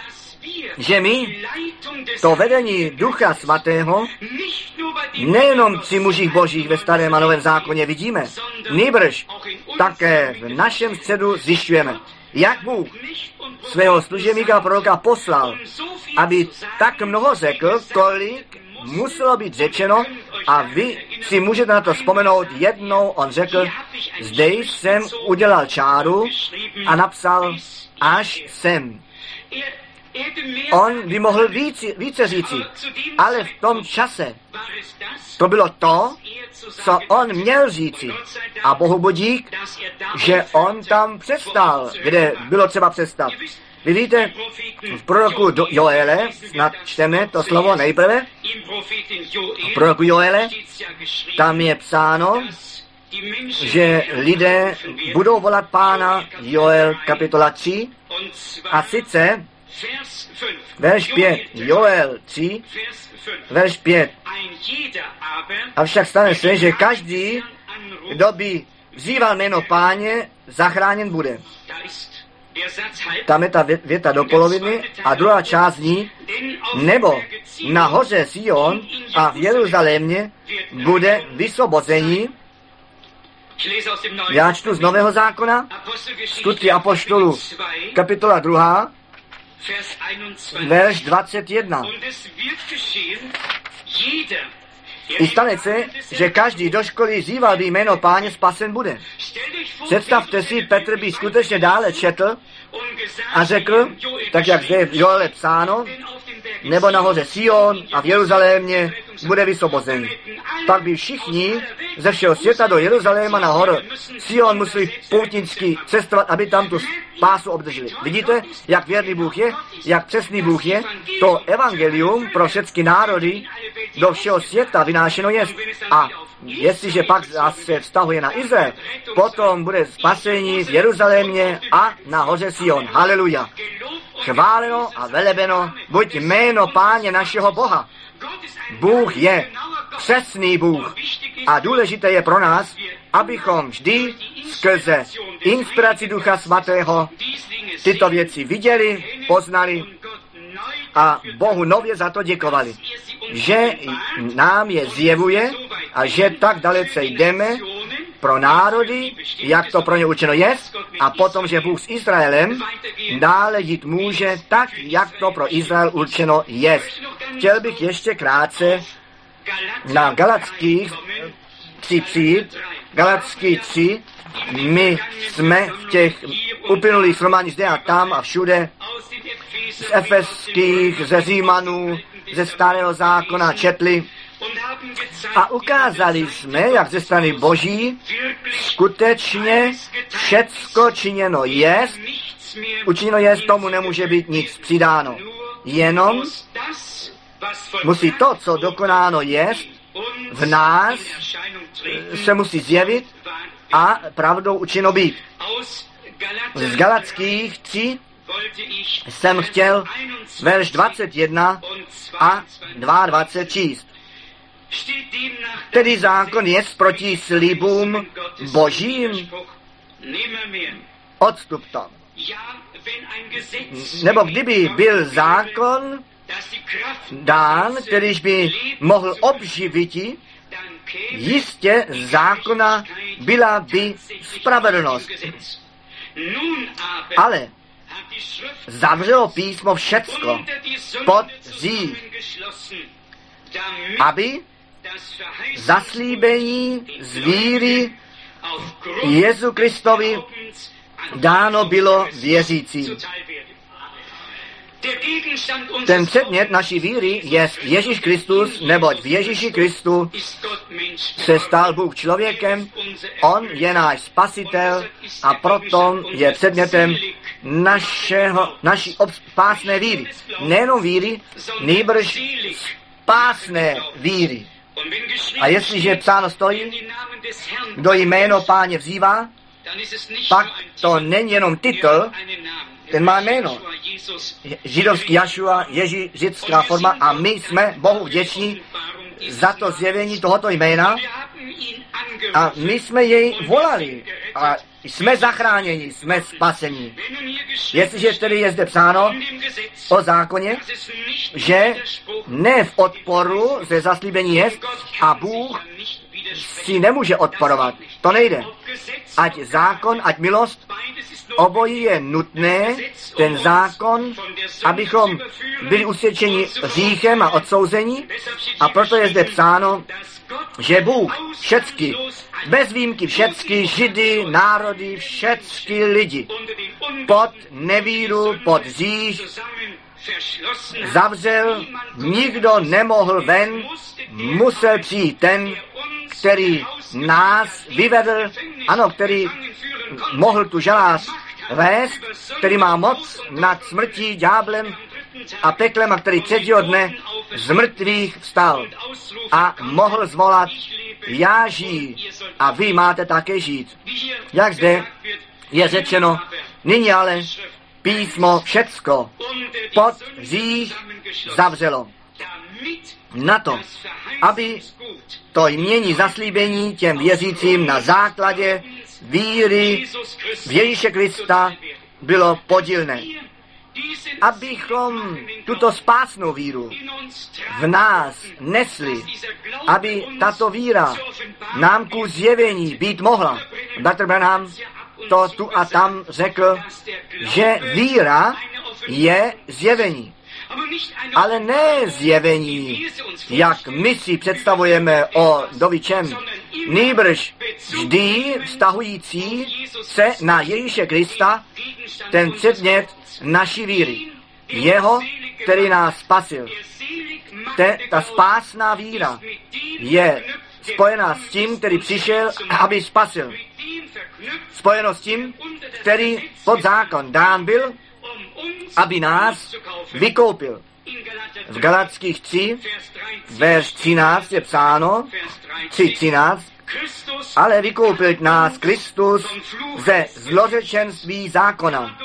A: že my to vedení Ducha Svatého nejenom při mužích božích ve Starém a Novém zákoně vidíme, nýbrž také v našem středu zjišťujeme, jak Bůh svého služebníka proroka poslal, aby tak mnoho řekl, kolik muselo být řečeno a vy si můžete na to vzpomenout. Jednou on řekl, zde jsem udělal čáru a napsal až sem. On by mohl více, více říci, ale v tom čase to bylo to, co on měl říci. A Bohu bodík, že on tam přestal, kde bylo třeba přestat. Vy víte, v proroku Joele, snad čteme to slovo nejprve, v proroku Joele, tam je psáno, že lidé budou volat Pána, Joel kapitola tři, a sice verš pět, Joel tři, verš pět. Avšak stane se, že každý, kdo by vzýval jméno Páně, zachráněn bude. Tam je ta věta do poloviny a druhá část ní, nebo na hoře Sion a v Jeruzalémě bude vysvobození. Já čtu z Nového zákona, skutky apoštolů, kapitola druhá, verš dvacet jedna. I stane se, že každý do školy zýval by jméno Páně, spasen bude. Představte si, Petr by skutečně dále četl a řekl, tak jak zde v Joele psáno, nebo na hoře Sion a v Jeruzalémě bude vysvobození. Pak by všichni ze všeho světa do Jeruzaléma na horu Sion museli poutnicky cestovat, aby tam tu spásu obdrželi. Vidíte, jak věrný Bůh je, jak přesný Bůh je. To evangelium pro všechny národy do všeho světa vynášeno je. A jestliže pak se vztahuje na Izrael, potom bude spasení v Jeruzalémě a na hoře Sion. Haleluja. Chváleno a velebeno buď jméno Páně našeho Boha. Bůh je přesný Bůh a důležité je pro nás, abychom vždy skrze inspiraci Ducha Svatého tyto věci viděli, poznali a Bohu nově za to děkovali, že nám je zjevuje a že tak dalece jdeme pro národy, jak to pro ně učeno je, a potom, že Bůh s Izraelem dále jít může tak, jak to pro Izrael určeno je. Chtěl bych ještě krátce na Galatských tři přijít. Galatský tři, my jsme v těch uplynulých shromážděních zde a tam a všude z Efeských, ze Římanů, ze Starého zákona četli a ukázali jsme, jak ze strany Boží skutečně všecko činěno je, učiněno je, tomu nemůže být nic přidáno. Jenom musí to, co dokonáno je, v nás se musí zjevit a pravdou učino být. Z Galatských tři jsem chtěl verš dvacet jedna a dvacet dva číst. Tedy zákon je proti slibům Božím. Odstup to. Nebo kdyby byl zákon dán, kterýž by mohl obživiti, jistě zákona byla by spravedlnost. Ale zavřelo písmo všecko pod zí, aby zaslíbení z víry Jezu Kristovi dáno bylo věřícím. Ten předmět naší víry je Ježíš Kristus, neboť v Ježíši Kristu se stal Bůh člověkem, on je náš spasitel a proto je předmětem našeho, naší spásné víry. Nejenom víry, nýbrž spásné víry. A jestliže psáno stojí, kdo jméno Páně vzývá, pak to není jenom titul, ten má jméno. Židovský Jašua, Ježí, židovská forma a my jsme Bohu vděční za to zjevení tohoto jména a my jsme jej volali a jsme zachráněni, jsme spaseni. Jestliže tedy je zde psáno o zákoně, že ne v odporu ze zaslíbení je a Bůh si nemůže odporovat. To nejde. Ať zákon, ať milost, obojí je nutné, ten zákon, abychom byli usvědčeni hříchem a odsouzení, a proto je zde psáno, že Bůh všecky, bez výjimky všecky židy, národy, všecky lidi pod nevíru, pod hřích zavřel, nikdo nemohl ven, musel přijít ten, který nás vyvedl, ano, který mohl tu žalář vést, který má moc nad smrtí, ďáblem a peklem, a který třetího dne z mrtvých vstal a mohl zvolat, já žiji a vy máte také žít. Jak zde je řečeno, nyní ale písmo všecko pod hřích zavřelo. Na to, aby to jmění zaslíbení těm věřícím na základě víry v Ježíše Krista bylo podílné. Abychom tuto spásnou víru v nás nesli, aby tato víra nám ku zjevení být mohla. Bratr Branham to tu a tam řekl, že víra je zjevení. Ale ne zjevení, jak my si představujeme o dovičem, nýbrž vždy vztahující se na Ježíše Krista, ten předmět naší víry. Jeho, který nás spasil. Te, ta spásná víra je spojená s tím, který přišel, aby spasil. Spojeno s tím, který pod zákon dán byl, aby nás vykoupil. V Galatských tři, verš třináct je psáno, tři třináct, ale vykoupil nás Kristus ze zlořečenství zákona.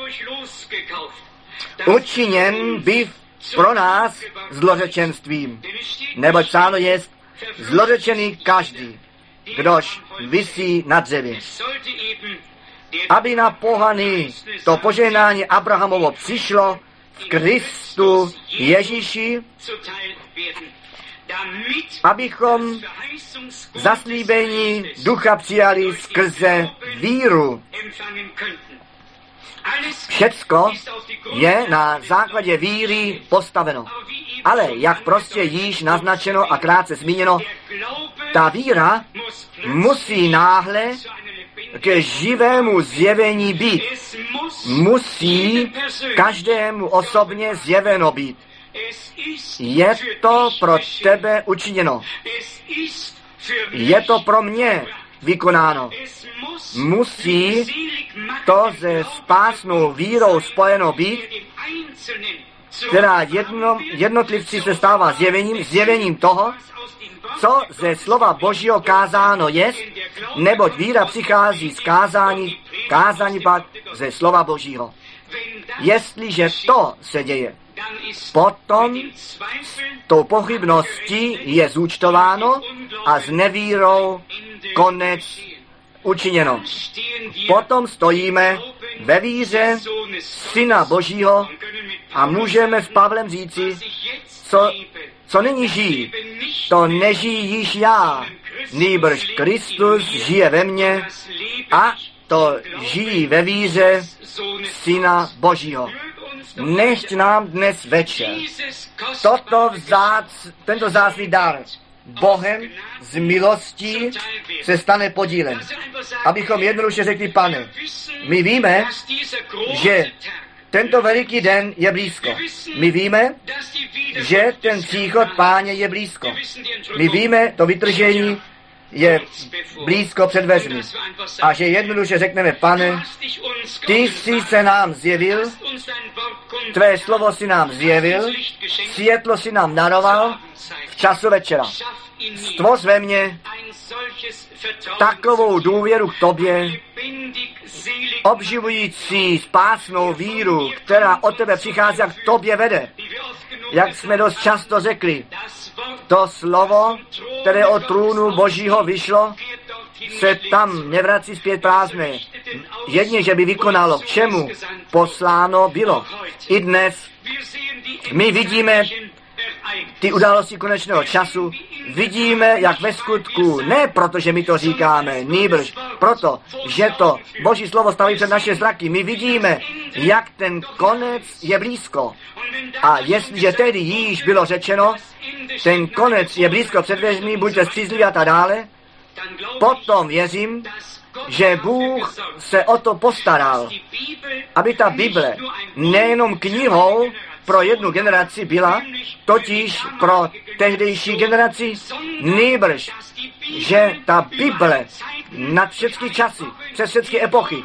A: Učiněn byv pro nás zlořečenstvím. Neboť psáno jest, zlořečený každý, kdož visí na dřevě. Aby na pohany to požehnání Abrahamovo přišlo v Kristu Ježíši, abychom zaslíbení ducha přijali skrze víru. Všecko je na základě víry postaveno. Ale jak prostě již naznačeno a krátce zmíněno, ta víra musí náhle ke živému zjevení být. Musí každému osobně zjeveno být. Je to pro tebe učiněno. Je to pro mě vykonáno. Musí to se spásnou vírou spojeno být, která jedno, jednotlivci se stává zjevením, zjevením toho, co ze slova Božího kázáno je, neboť víra přichází z kázání, kázání pak ze slova Božího. Jestliže to se děje, potom tou pochybností je zúčtováno a s nevírou konec učiněno. Potom stojíme ve víře Syna Božího a můžeme s Pavlem říci, co, co nyní žijí, to nežijí již já, nýbrž Kristus žije ve mně a to žijí ve víře Syna Božího. Nechť nám dnes večer toto vzác, tento vzácný dar Bohem z milostí se stane podílem. Abychom jednoduše řekli, Pane, my víme, že tento veliký den je blízko. My víme, že ten příchod Páně je blízko. My víme, to vytržení je blízko před dveřmi. A že jednoduše řekneme, Pane, ty jsi se nám zjevil, tvé slovo si nám zjevil, světlo si nám daroval v času večera. Stvoř ve mně takovou důvěru k tobě, obživující spásnou víru, která od tebe přichází a k tobě vede. Jak jsme dost často řekli, to slovo, které od trůnu Božího vyšlo, se tam nevrací zpět prázdné. Jedně, že by vykonalo, k čemu posláno bylo. I dnes my vidíme ty události konečného času, vidíme, jak ve skutku, ne proto, že my to říkáme, nýbrž proto, že to Boží slovo staví před naše zraky. My vidíme, jak ten konec je blízko. A jestliže tedy již bylo řečeno, ten konec je blízko před dveřmi, buďte střízliví a tak dále, potom věřím, že Bůh se o to postaral, aby ta Bible nejenom knihou pro jednu generaci byla, totiž pro tehdejší generaci, nýbrž, že ta Bible nad všechny časy, přes všechny epochy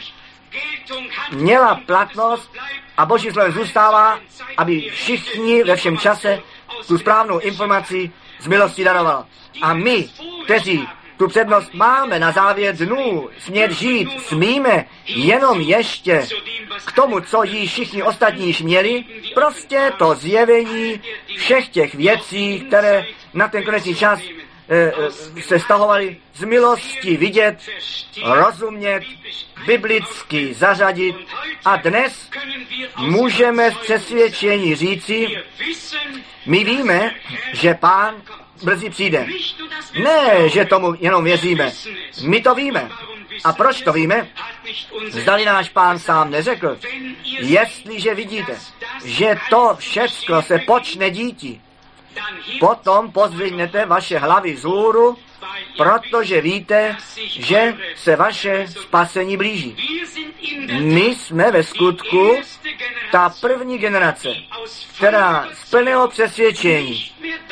A: měla platnost a Boží slovo zůstává, aby všichni ve všem čase tu správnou informaci z milosti daroval. A my, kteří tu přednost máme na závěr dnů, smět žít, smíme jenom ještě k tomu, co jí všichni ostatní již měli, prostě to zjevení všech těch věcí, které na ten konečný čas e, e, se stahovaly z milosti vidět, rozumět, biblicky zařadit a dnes můžeme z přesvědčení říci, my víme, že Pán brzy přijde. Ne, že tomu jenom věříme. My to víme. A proč to víme? Zdali náš Pán sám neřekl, jestliže vidíte, že to všecko se počne díti, potom pozdvihnete vaše hlavy vzhůru, protože víte, že se vaše spasení blíží. My jsme ve skutku ta první generace, která z plného přesvědčení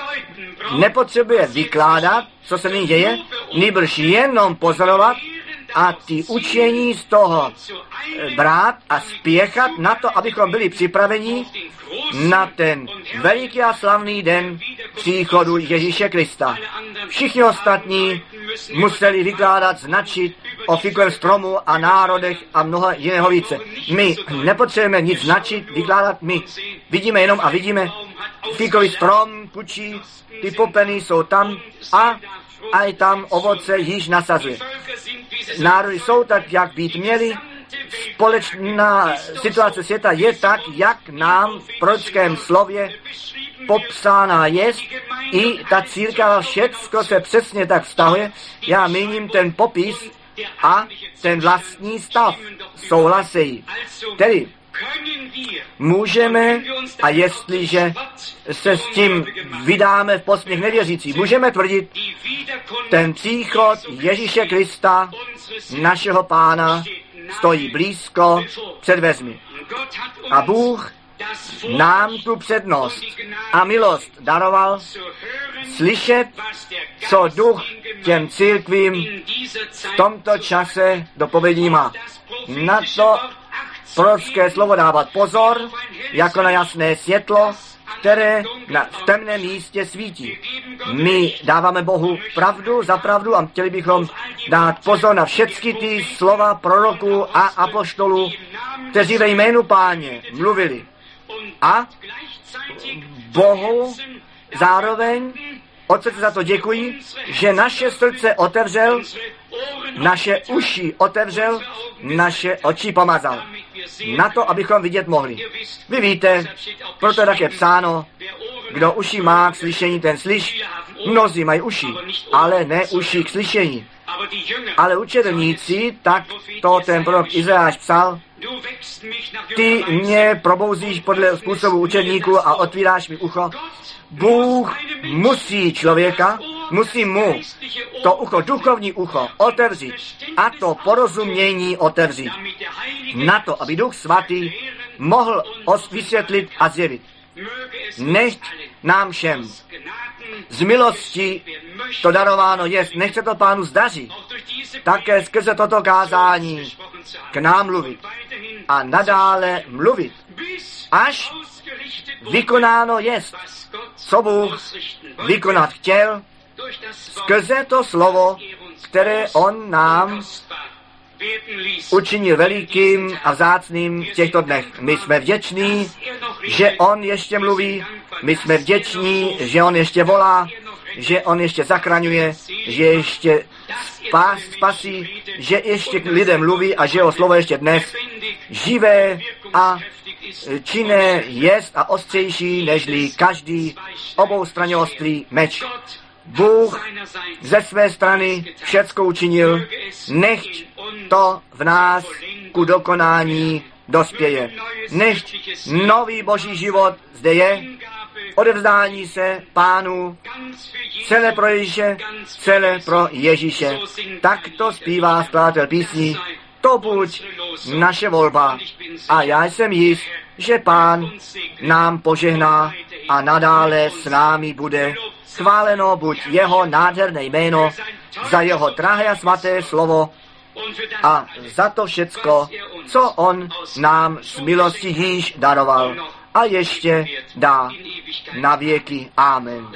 A: nepotřebuje vykládat, co se nyní děje, nýbrž jenom pozorovat a ty učení z toho brát a spěchat na to, abychom byli připraveni na ten veliký a slavný den příchodu Ježíše Krista. Všichni ostatní museli vykládat, značit o fikovém stromu a národech a mnoho jiného více. My nepotřebujeme nic značit, vykládat, my vidíme jenom a vidíme fikový strom, pučí, ty popeny jsou tam a a i tam ovoce již nasazuje. Národy jsou tak, jak být měli, společná situace světa je tak, jak nám v prorockém slově popsána je, i ta církev, všecko se přesně tak vztahuje. Já míním ten popis a ten vlastní stav souhlasejí. Tedy můžeme, a jestliže se s tím vydáme v posměch nevěřící, můžeme tvrdit, ten příchod Ježíše Krista, našeho Pána, stojí blízko před dveřmi. A Bůh nám tu přednost a milost daroval slyšet, co duch těm církvím v tomto čase do povědění má. Na to prorocké slovo dávat pozor, jako na jasné světlo, které na, v temném místě svítí. My dáváme Bohu pravdu za pravdu a chtěli bychom dát pozor na všechny ty slova proroků a apoštolů, kteří ve jménu Páně mluvili. A Bohu zároveň od srdce za to děkuji, že naše srdce otevřel, naše uši otevřel, naše oči pomazal. Na to, abychom vidět mohli. Vy víte, proto tak je psáno, kdo uši má k slyšení, ten slyš. Mnozí mají uši, ale ne uši k slyšení. Ale učedníci, tak to ten prorok Izajáš psal, ty mě probouzíš podle způsobu učedníků a otvíráš mi ucho. Bůh musí člověka, musí mu to ucho, duchovní ucho otevřít a to porozumění otevřít. Na to, aby Duch Svatý mohl vysvětlit a zjevit. Nechť nám všem z milosti to darováno je, nechce to Pánu zdaří, také skrze toto kázání k nám mluvit a nadále mluvit, až vykonáno jest, co Bůh vykonat chtěl, skrze to slovo, které on nám učinil velikým a vzácným v těchto dnech. My jsme vděční, že on ještě mluví, my jsme vděční, že on ještě volá, že on ještě zachraňuje, že ještě spás, spasí, že ještě k lidem mluví a že jeho slovo ještě dnes živé a činné jest a ostřejší, nežli každý oboustranně ostrý meč. Bůh ze své strany všecko učinil, nechť to v nás ku dokonání dospěje. Nechť nový boží život zde je, odevzdání se Pánu, celé pro Ježíše, celé pro Ježíše. Tak to zpívá skladatel písní. To buď naše volba. A já jsem jist, že Pán nám požehná a nadále s námi bude. Chváleno buď jeho nádherné jméno, za jeho drahé a svaté slovo a za to všecko, co on nám z milosti již daroval a ještě dá na věky. Amen.